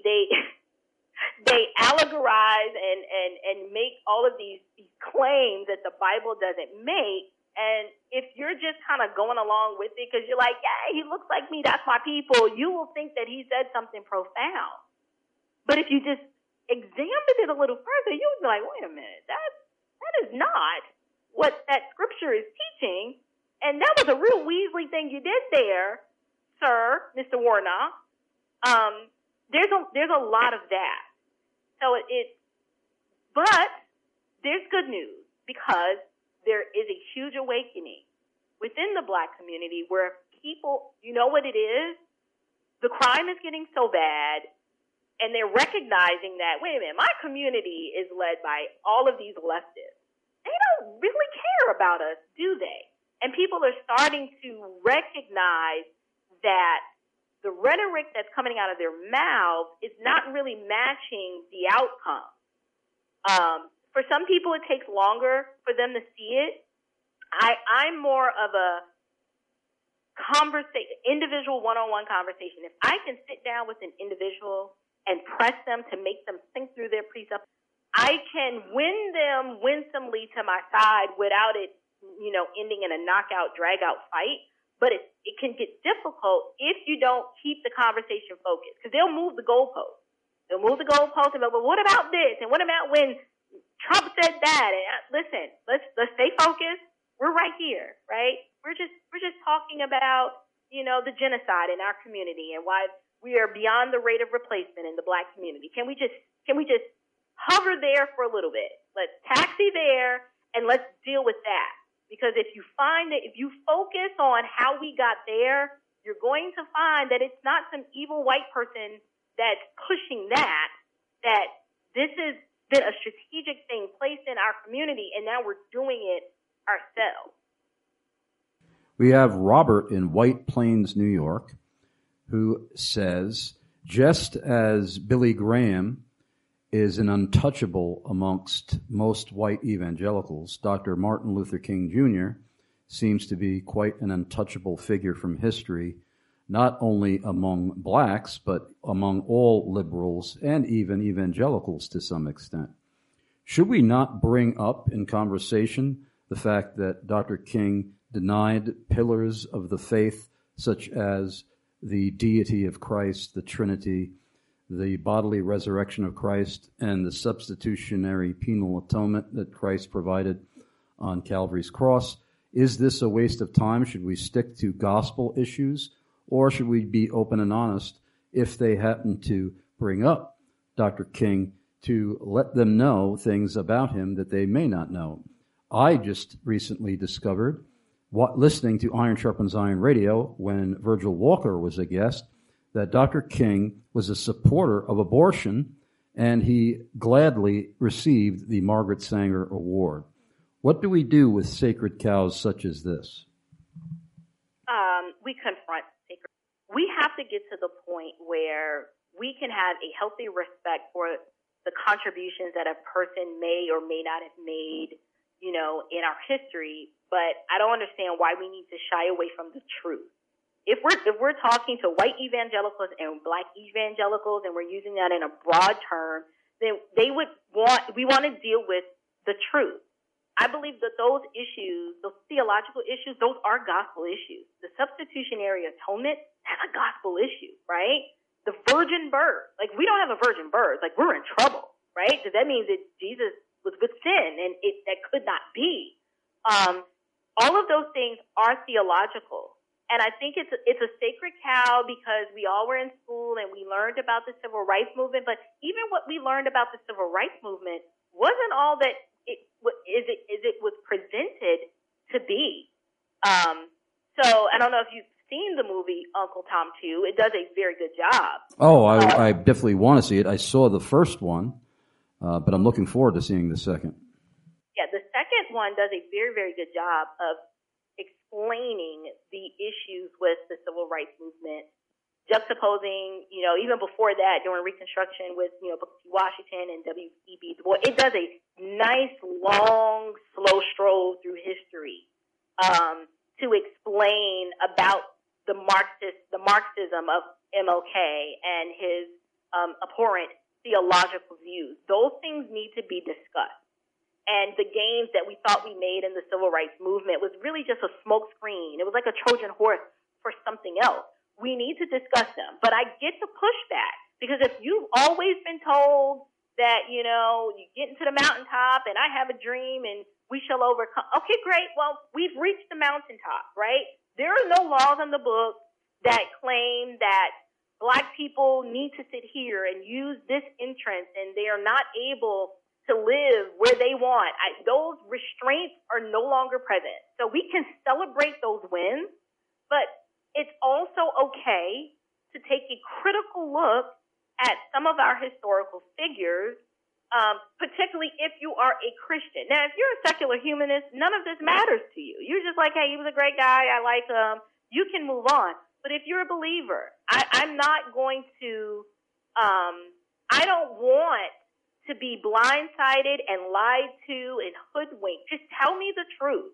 allegorize and make all of these claims that the Bible doesn't make. And if you're just kind of going along with it because you're like, yeah, he looks like me, that's my people, you will think that he said something profound. But if you just examined it a little further, you would be like, wait a minute, that is not what that scripture is teaching. And that was a real Weasley thing you did there, sir, Mr. Warnock. There's a lot of that. So but there's good news because there is a huge awakening within the black community where people, you know what it is? The crime is getting so bad, and they're recognizing that, wait a minute, my community is led by all of these leftists. They don't really care about us, do they? And people are starting to recognize that the rhetoric that's coming out of their mouths is not really matching the outcome. For some people, it takes longer for them to see it. I'm more of a individual one-on-one conversation. If I can sit down with an individual and press them to make them think through their precepts, I can win them winsomely to my side without it, ending in a knockout, drag-out fight. But it can get difficult if you don't keep the conversation focused, because they'll move the goalpost. They'll move the goalpost and go, well, what about this? And what about when Trump said that? And listen, let's stay focused. We're right here, right? We're just just talking about, the genocide in our community and why we are beyond the rate of replacement in the Black community. Can we just hover there for a little bit? Let's taxi there and let's deal with that. Because if you focus on how we got there, you're going to find that it's not some evil white person that's pushing that this has been a strategic thing placed in our community, and now we're doing it ourselves. We have Robert in White Plains, New York, who says, just as Billy Graham is an untouchable amongst most white evangelicals, Dr. Martin Luther King Jr. seems to be quite an untouchable figure from history, not only among blacks, but among all liberals and even evangelicals to some extent. Should we not bring up in conversation the fact that Dr. King denied pillars of the faith such as the deity of Christ, the Trinity, the bodily resurrection of Christ, and the substitutionary penal atonement that Christ provided on Calvary's cross? Is this a waste of time? Should we stick to gospel issues? Or should we be open and honest if they happen to bring up Dr. King to let them know things about him that they may not know? I just recently discovered, listening to Iron Sharpens Iron Radio when Virgil Walker was a guest, that Dr. King was a supporter of abortion, and he gladly received the Margaret Sanger Award. What do we do with sacred cows such as this? We confront sacred. We have to get to the point where we can have a healthy respect for the contributions that a person may or may not have made, in our history. But I don't understand why we need to shy away from the truth. If we're talking to white evangelicals and black evangelicals, and we're using that in a broad term, then we want to deal with the truth. I believe that those issues, those theological issues, those are gospel issues. The substitutionary atonement, that's a gospel issue, right? The virgin birth, we don't have a virgin birth, we're in trouble, right? Because that means that Jesus was with sin, and that could not be. All of those things are theological. And I think it's a sacred cow because we all were in school and we learned about the civil rights movement. But even what we learned about the civil rights movement wasn't all that it was presented to be. So I don't know if you've seen the movie Uncle Tom 2. It does a very good job. Oh, I definitely want to see it. I saw the first one, but I'm looking forward to seeing the second. Yeah, the second one does a very, very good job of explaining the issues with the civil rights movement, juxtaposing, even before that, during Reconstruction with, Booker T. Washington and W.E.B. Du Bois. It does a nice, long, slow stroll through history to explain about the Marxism of MLK and his abhorrent theological views. Those things need to be discussed. And the gains that we thought we made in the civil rights movement was really just a smokescreen. It was like a Trojan horse for something else. We need to discuss them. But I get the pushback because if you've always been told that, you get into the mountaintop and I have a dream and we shall overcome. Okay, great. Well, we've reached the mountaintop, right? There are no laws on the book that claim that black people need to sit here and use this entrance and they are not able to live where they want. Those restraints are no longer present. So we can celebrate those wins, but it's also okay to take a critical look at some of our historical figures, particularly if you are a Christian. Now, if you're a secular humanist, none of this matters to you. You're just like, hey, he was a great guy. I like him. You can move on. But if you're a believer, I'm not going to, I don't want to be blindsided and lied to and hoodwinked. Just tell me the truth.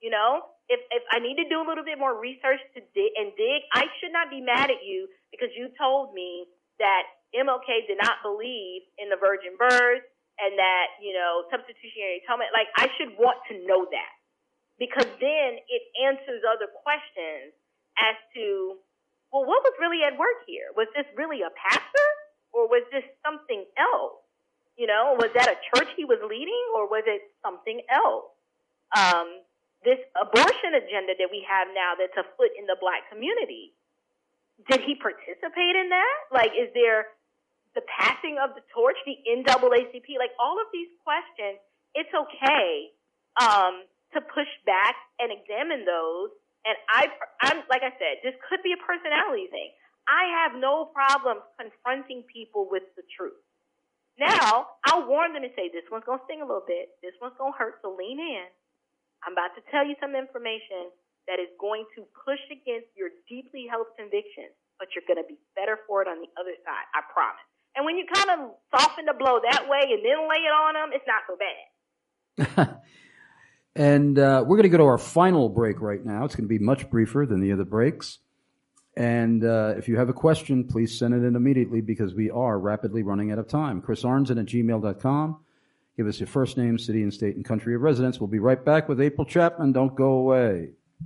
If I need to do a little bit more research to dig, I should not be mad at you because you told me that MLK did not believe in the virgin birth and that, substitutionary atonement. I should want to know that because then it answers other questions as to, well, what was really at work here? Was this really a pastor or was this something else? Was that a church he was leading or was it something else? this abortion agenda that we have now that's afoot in the black community. Did he participate in that? Like, is there the passing of the torch, the NAACP? Like, all of these questions, it's okay to push back and examine those. And I'm like I said, this could be a personality thing. I have no problem confronting people with the truth. Now, I'll warn them and say, this one's going to sting a little bit. This one's going to hurt, so lean in. I'm about to tell you some information that is going to push against your deeply held convictions, but you're going to be better for it on the other side, I promise. And when you kind of soften the blow that way and then lay it on them, it's not so bad. And we're going to go to our final break right now. It's going to be much briefer than the other breaks. And if you have a question, please send it in immediately because we are rapidly running out of time. chrisarnson@gmail.com. Give us your first name, city and state and country of residence. We'll be right back with April Chapman. Don't go away.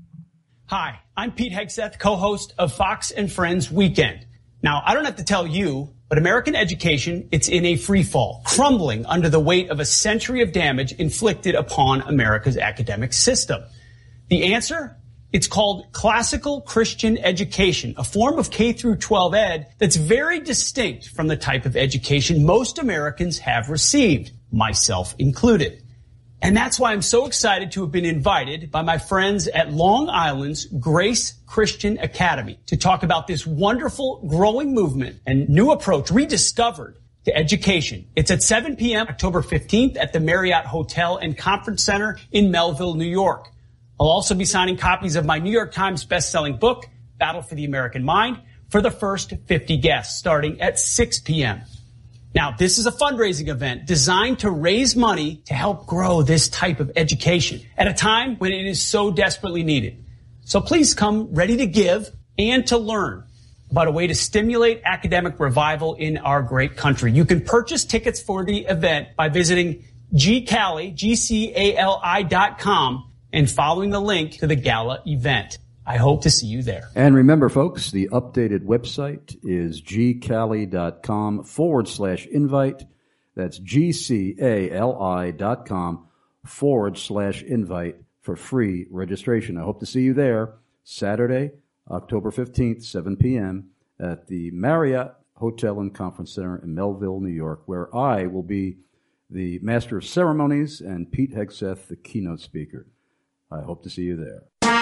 Hi, I'm Pete Hegseth, co-host of Fox and Friends Weekend. Now, I don't have to tell you, but American education, it's in a free fall, crumbling under the weight of a century of damage inflicted upon America's academic system. The answer? It's called classical Christian education, a form of K through 12 ed that's very distinct from the type of education most Americans have received, myself included. And that's why I'm so excited to have been invited by my friends at Long Island's Grace Christian Academy to talk about this wonderful growing movement and new approach rediscovered to education. It's at 7 p.m. October 15th at the Marriott Hotel and Conference Center in Melville, New York. I'll also be signing copies of my New York Times best-selling book, Battle for the American Mind, for the first 50 guests, starting at 6 p.m. Now, this is a fundraising event designed to raise money to help grow this type of education at a time when it is so desperately needed. So please come ready to give and to learn about a way to stimulate academic revival in our great country. You can purchase tickets for the event by visiting GCALI.com and following the link to the gala event. I hope to see you there. And remember, folks, the updated website is gcali.com/invite. That's GCALI.com/invite for free registration. I hope to see you there Saturday, October 15th, 7 p.m. at the Marriott Hotel and Conference Center in Melville, New York, where I will be the Master of Ceremonies and Pete Hegseth, the keynote speaker. I hope to see you there.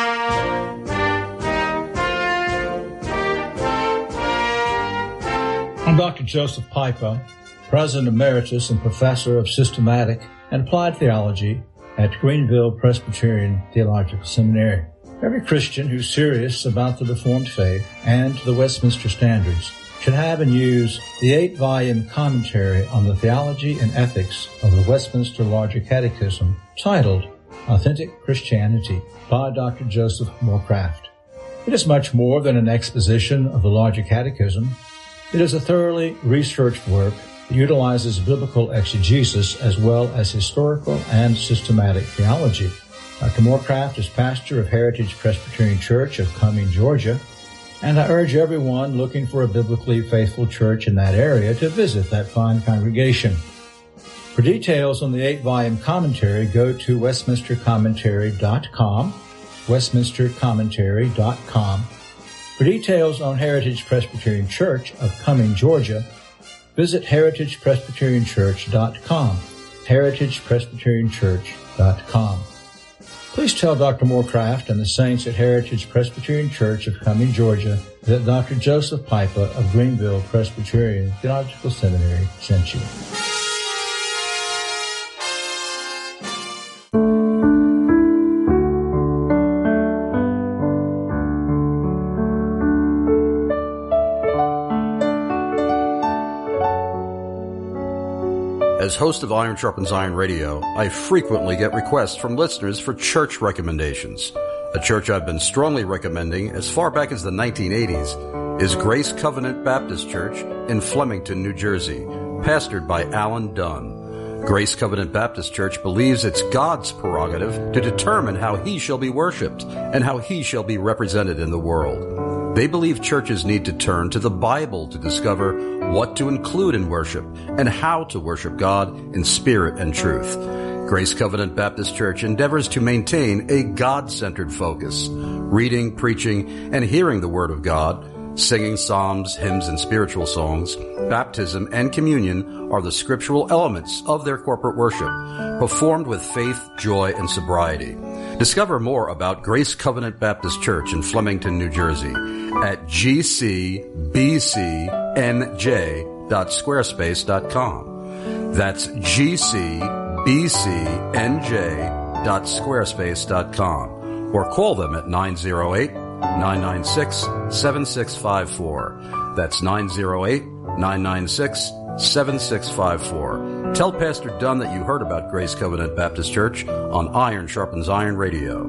I'm Dr. Joseph Pipa, President Emeritus and Professor of Systematic and Applied Theology at Greenville Presbyterian Theological Seminary. Every Christian who's serious about the Reformed faith and the Westminster Standards should have and use the 8-volume commentary on the theology and ethics of the Westminster Larger Catechism titled Authentic Christianity by Dr. Joseph Moorcraft. It is much more than an exposition of the Larger Catechism. It is a thoroughly researched work that utilizes biblical exegesis as well as historical and systematic theology. Dr. Moorcraft is pastor of Heritage Presbyterian Church of Cumming, Georgia, and I urge everyone looking for a biblically faithful church in that area to visit that fine congregation. For details on the 8-volume commentary, go to westminstercommentary.com, westminstercommentary.com. For details on Heritage Presbyterian Church of Cumming, Georgia, visit heritagepresbyterianchurch.com, heritagepresbyterianchurch.com. Please tell Dr. Moorcraft and the saints at Heritage Presbyterian Church of Cumming, Georgia, that Dr. Joseph Pipa of Greenville Presbyterian Theological Seminary sent you. As host of Iron Sharpens Iron Radio, I frequently get requests from listeners for church recommendations. A church I've been strongly recommending as far back as the 1980s is Grace Covenant Baptist Church in Flemington, New Jersey, pastored by Alan Dunn. Grace Covenant Baptist Church believes it's God's prerogative to determine how He shall be worshipped and how He shall be represented in the world. They believe churches need to turn to the Bible to discover what to include in worship and how to worship God in spirit and truth. Grace Covenant Baptist Church endeavors to maintain a God-centered focus, reading, preaching, and hearing the Word of God. Singing psalms, hymns, and spiritual songs, baptism, and communion are the scriptural elements of their corporate worship, performed with faith, joy, and sobriety. Discover more about Grace Covenant Baptist Church in Flemington, New Jersey at gcbcnj.squarespace.com. That's gcbcnj.squarespace.com, or call them at 908-996-7654. That's 908-996-7654. Tell Pastor Dunn that you heard about Grace Covenant Baptist Church on Iron Sharpens Iron Radio.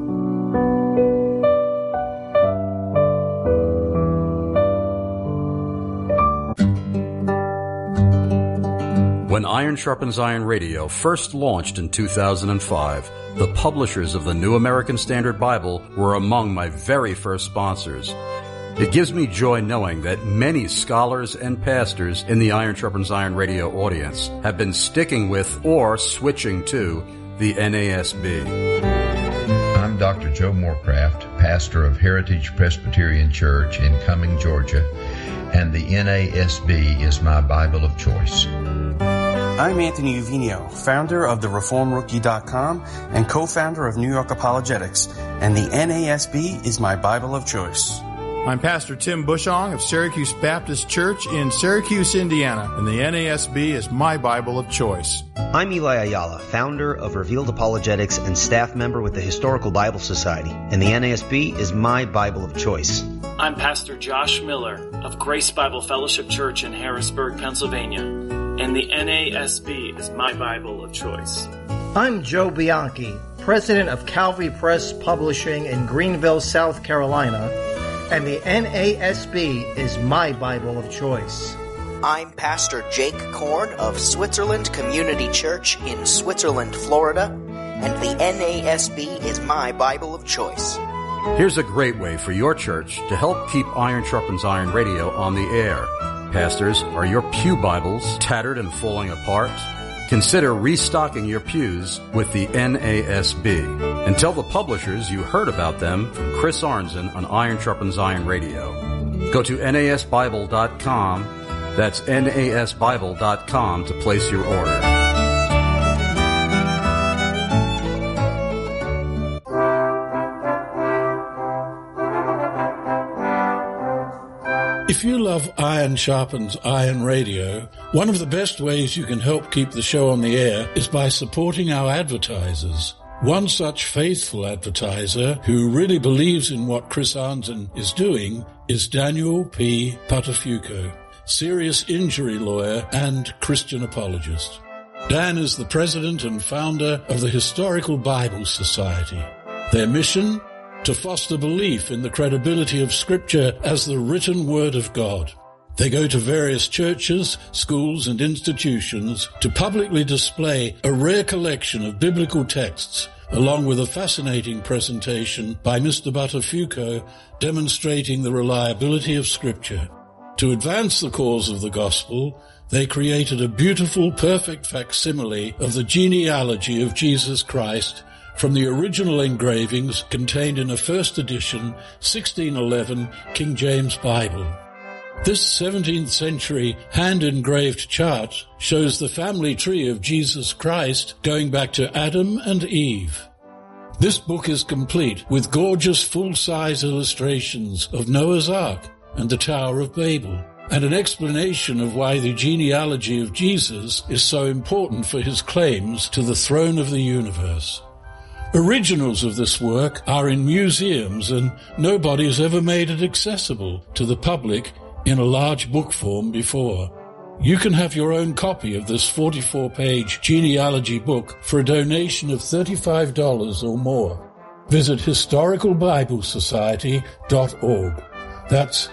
When Iron Sharpens Iron Radio first launched in 2005, the publishers of the New American Standard Bible were among my very first sponsors. It gives me joy knowing that many scholars and pastors in the Iron Sharpens Iron Radio audience have been sticking with or switching to the NASB. I'm Dr. Joe Morecraft, pastor of Heritage Presbyterian Church in Cumming, Georgia, and the NASB is my Bible of choice. I'm Anthony Uvinio, founder of thereformrookie.com and co-founder of New York Apologetics, and the NASB is my Bible of choice. I'm Pastor Tim Bushong of Syracuse Baptist Church in Syracuse, Indiana, and the NASB is my Bible of choice. I'm Eli Ayala, founder of Revealed Apologetics and staff member with the Historical Bible Society, and the NASB is my Bible of choice. I'm Pastor Josh Miller of Grace Bible Fellowship Church in Harrisburg, Pennsylvania, and the NASB is my Bible of choice. I'm Joe Bianchi, president of Calvary Press Publishing in Greenville, South Carolina, and the NASB is my Bible of choice. I'm Pastor Jake Korn of Switzerland Community Church in Switzerland, Florida, and the NASB is my Bible of choice. Here's a great way for your church to help keep Iron Sharpens Iron Radio on the air. Pastors, are your pew Bibles tattered and falling apart? Consider restocking your pews with the NASB. And tell the publishers you heard about them from Chris Arnzen on Iron Sharpens Iron Radio. Go to nasbible.com. That's nasbible.com to place your order. If you love Iron Sharpens Iron Radio, one of the best ways you can help keep the show on the air is by supporting our advertisers. One such faithful advertiser who really believes in what Chris Arnzen is doing is Daniel P. Patafuco, serious injury lawyer and Christian apologist. Dan is the president and founder of the Historical Bible Society. Their mission? To foster belief in the credibility of Scripture as the written Word of God. They go to various churches, schools, and institutions to publicly display a rare collection of biblical texts, along with a fascinating presentation by Mr. Buttafuoco demonstrating the reliability of Scripture. To advance the cause of the gospel, they created a beautiful, perfect facsimile of the genealogy of Jesus Christ from the original engravings contained in a first edition 1611 King James Bible. This 17th century hand-engraved chart shows the family tree of Jesus Christ going back to Adam and Eve. This book is complete with gorgeous full-size illustrations of Noah's Ark and the Tower of Babel, and an explanation of why the genealogy of Jesus is so important for his claims to the throne of the universe. Originals of this work are in museums, and nobody has ever made it accessible to the public in a large book form before. You can have your own copy of this 44-page genealogy book for a donation of $35 or more. Visit historicalbiblesociety.org. That's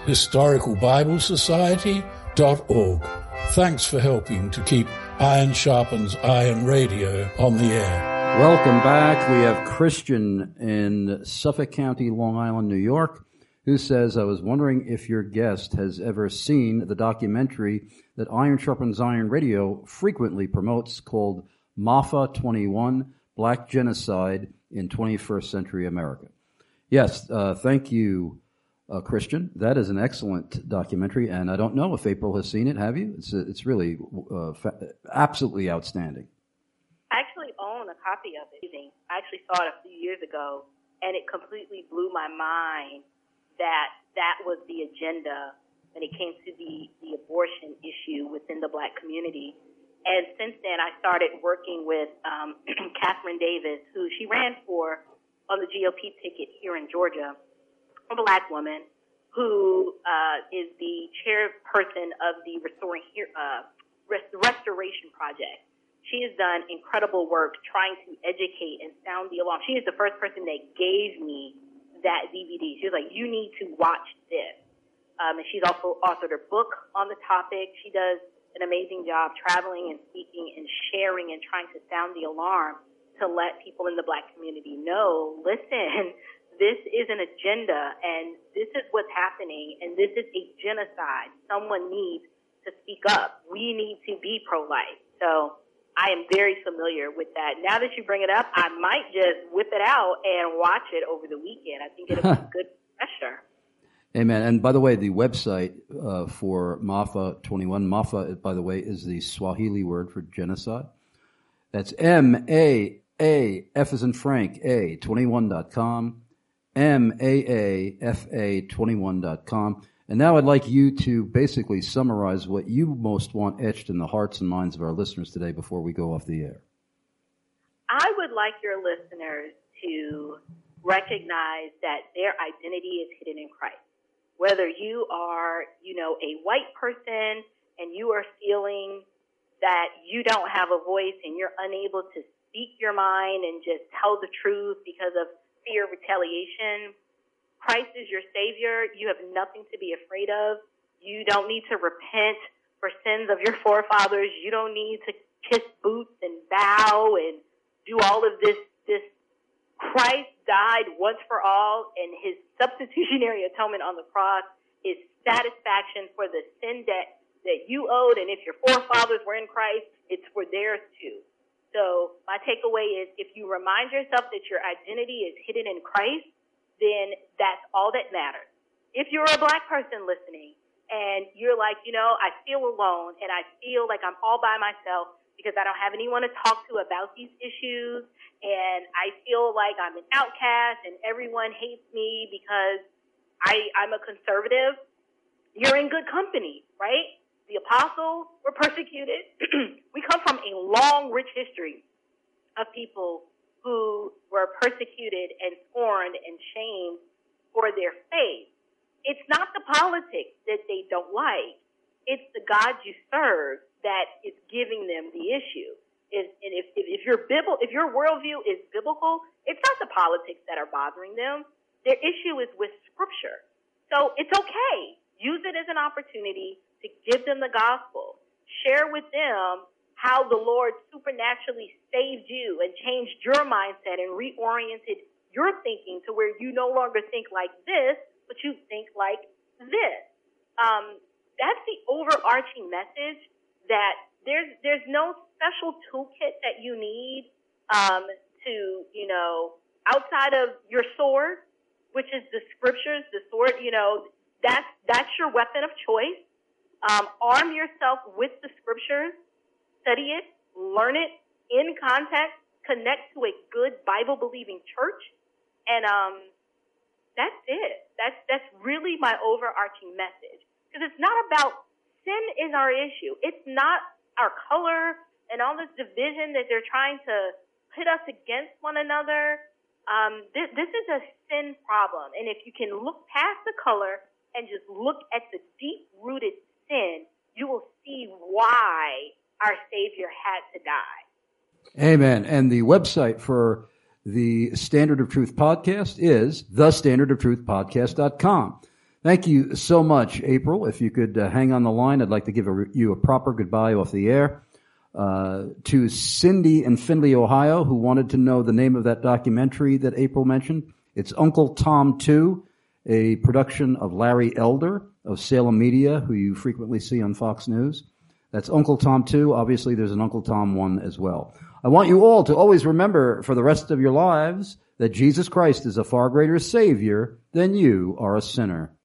historicalbiblesociety.org. Thanks for helping to keep Iron Sharpens Iron Radio on the air. Welcome back. We have Christian in Suffolk County, Long Island, New York, who says, I was wondering if your guest has ever seen the documentary that Iron Sharpens Iron Radio frequently promotes called MAFA 21, Black Genocide in 21st Century America. Yes, thank you, Christian. That is an excellent documentary, and I don't know if April has seen it. Have you? It's really absolutely outstanding. I actually own a copy of it. I actually saw it a few years ago, and it completely blew my mind that was the agenda when it came to the abortion issue within the Black community. And since then, I started working with Catherine Davis, who she ran for on the GOP ticket here in Georgia, a Black woman who is the chairperson of the Restoration Project. She has done incredible work trying to educate and sound the alarm. She is the first person that gave me that DVD. She was like, you need to watch this. And she's also authored a book on the topic. She does an amazing job traveling and speaking and sharing and trying to sound the alarm to let people in the Black community know, listen, this is an agenda and this is what's happening and this is a genocide. Someone needs to speak up. We need to be pro-life. So I am very familiar with that. Now that you bring it up, I might just whip it out and watch it over the weekend. I think it'll be a good pressure. Amen. And by the way, the website for MAFA 21, MAFA, by the way, is the Swahili word for genocide. That's M-A-A-F as in Frank, A, 21.com, MAAFA21.com. And now I'd like you to basically summarize what you most want etched in the hearts and minds of our listeners today before we go off the air. I would like your listeners to recognize that their identity is hidden in Christ. Whether you are, a white person and you are feeling that you don't have a voice and you're unable to speak your mind and just tell the truth because of fear of retaliation, Christ is your Savior. You have nothing to be afraid of. You don't need to repent for sins of your forefathers. You don't need to kiss boots and bow and do all of this. Christ died once for all, and his substitutionary atonement on the cross is satisfaction for the sin debt that you owed. And if your forefathers were in Christ, it's for theirs too. So my takeaway is if you remind yourself that your identity is hidden in Christ, then that's all that matters. If you're a Black person listening and you're like, I feel alone and I feel like I'm all by myself because I don't have anyone to talk to about these issues and I feel like I'm an outcast and everyone hates me because I'm a conservative, you're in good company, right? The apostles were persecuted. We come from a long, rich history of people who were persecuted and scorned and shamed for their faith. It's not the politics that they don't like. It's the God you serve that is giving them the issue. If your worldview is biblical, it's not the politics that are bothering them. Their issue is with Scripture. So it's okay. Use it as an opportunity to give them the gospel. Share with them how the Lord supernaturally saved you and changed your mindset and reoriented your thinking to where you no longer think like this, but you think like this. That's the overarching message, that there's no special toolkit that you need to, outside of your sword, which is the Scriptures, the sword, that's your weapon of choice. Arm yourself with the Scriptures. Study it, learn it in context, connect to a good Bible-believing church, and that's it. That's really my overarching message. Because it's not about sin is our issue. It's not our color and all this division that they're trying to pit us against one another. This is a sin problem, and if you can look past the color and just look at the deep-rooted sin, you will see why our Savior had to die. Amen. And the website for the Standard of Truth podcast is thestandardofTruthpodcast.com. Thank you so much, April. If you could hang on the line, I'd like to give you a proper goodbye off the air. To Cindy in Findlay, Ohio, who wanted to know the name of that documentary that April mentioned. It's Uncle Tom 2, a production of Larry Elder of Salem Media, who you frequently see on Fox News. That's Uncle Tom 2. Obviously, there's an Uncle Tom 1 as well. I want you all to always remember for the rest of your lives that Jesus Christ is a far greater Savior than you are a sinner.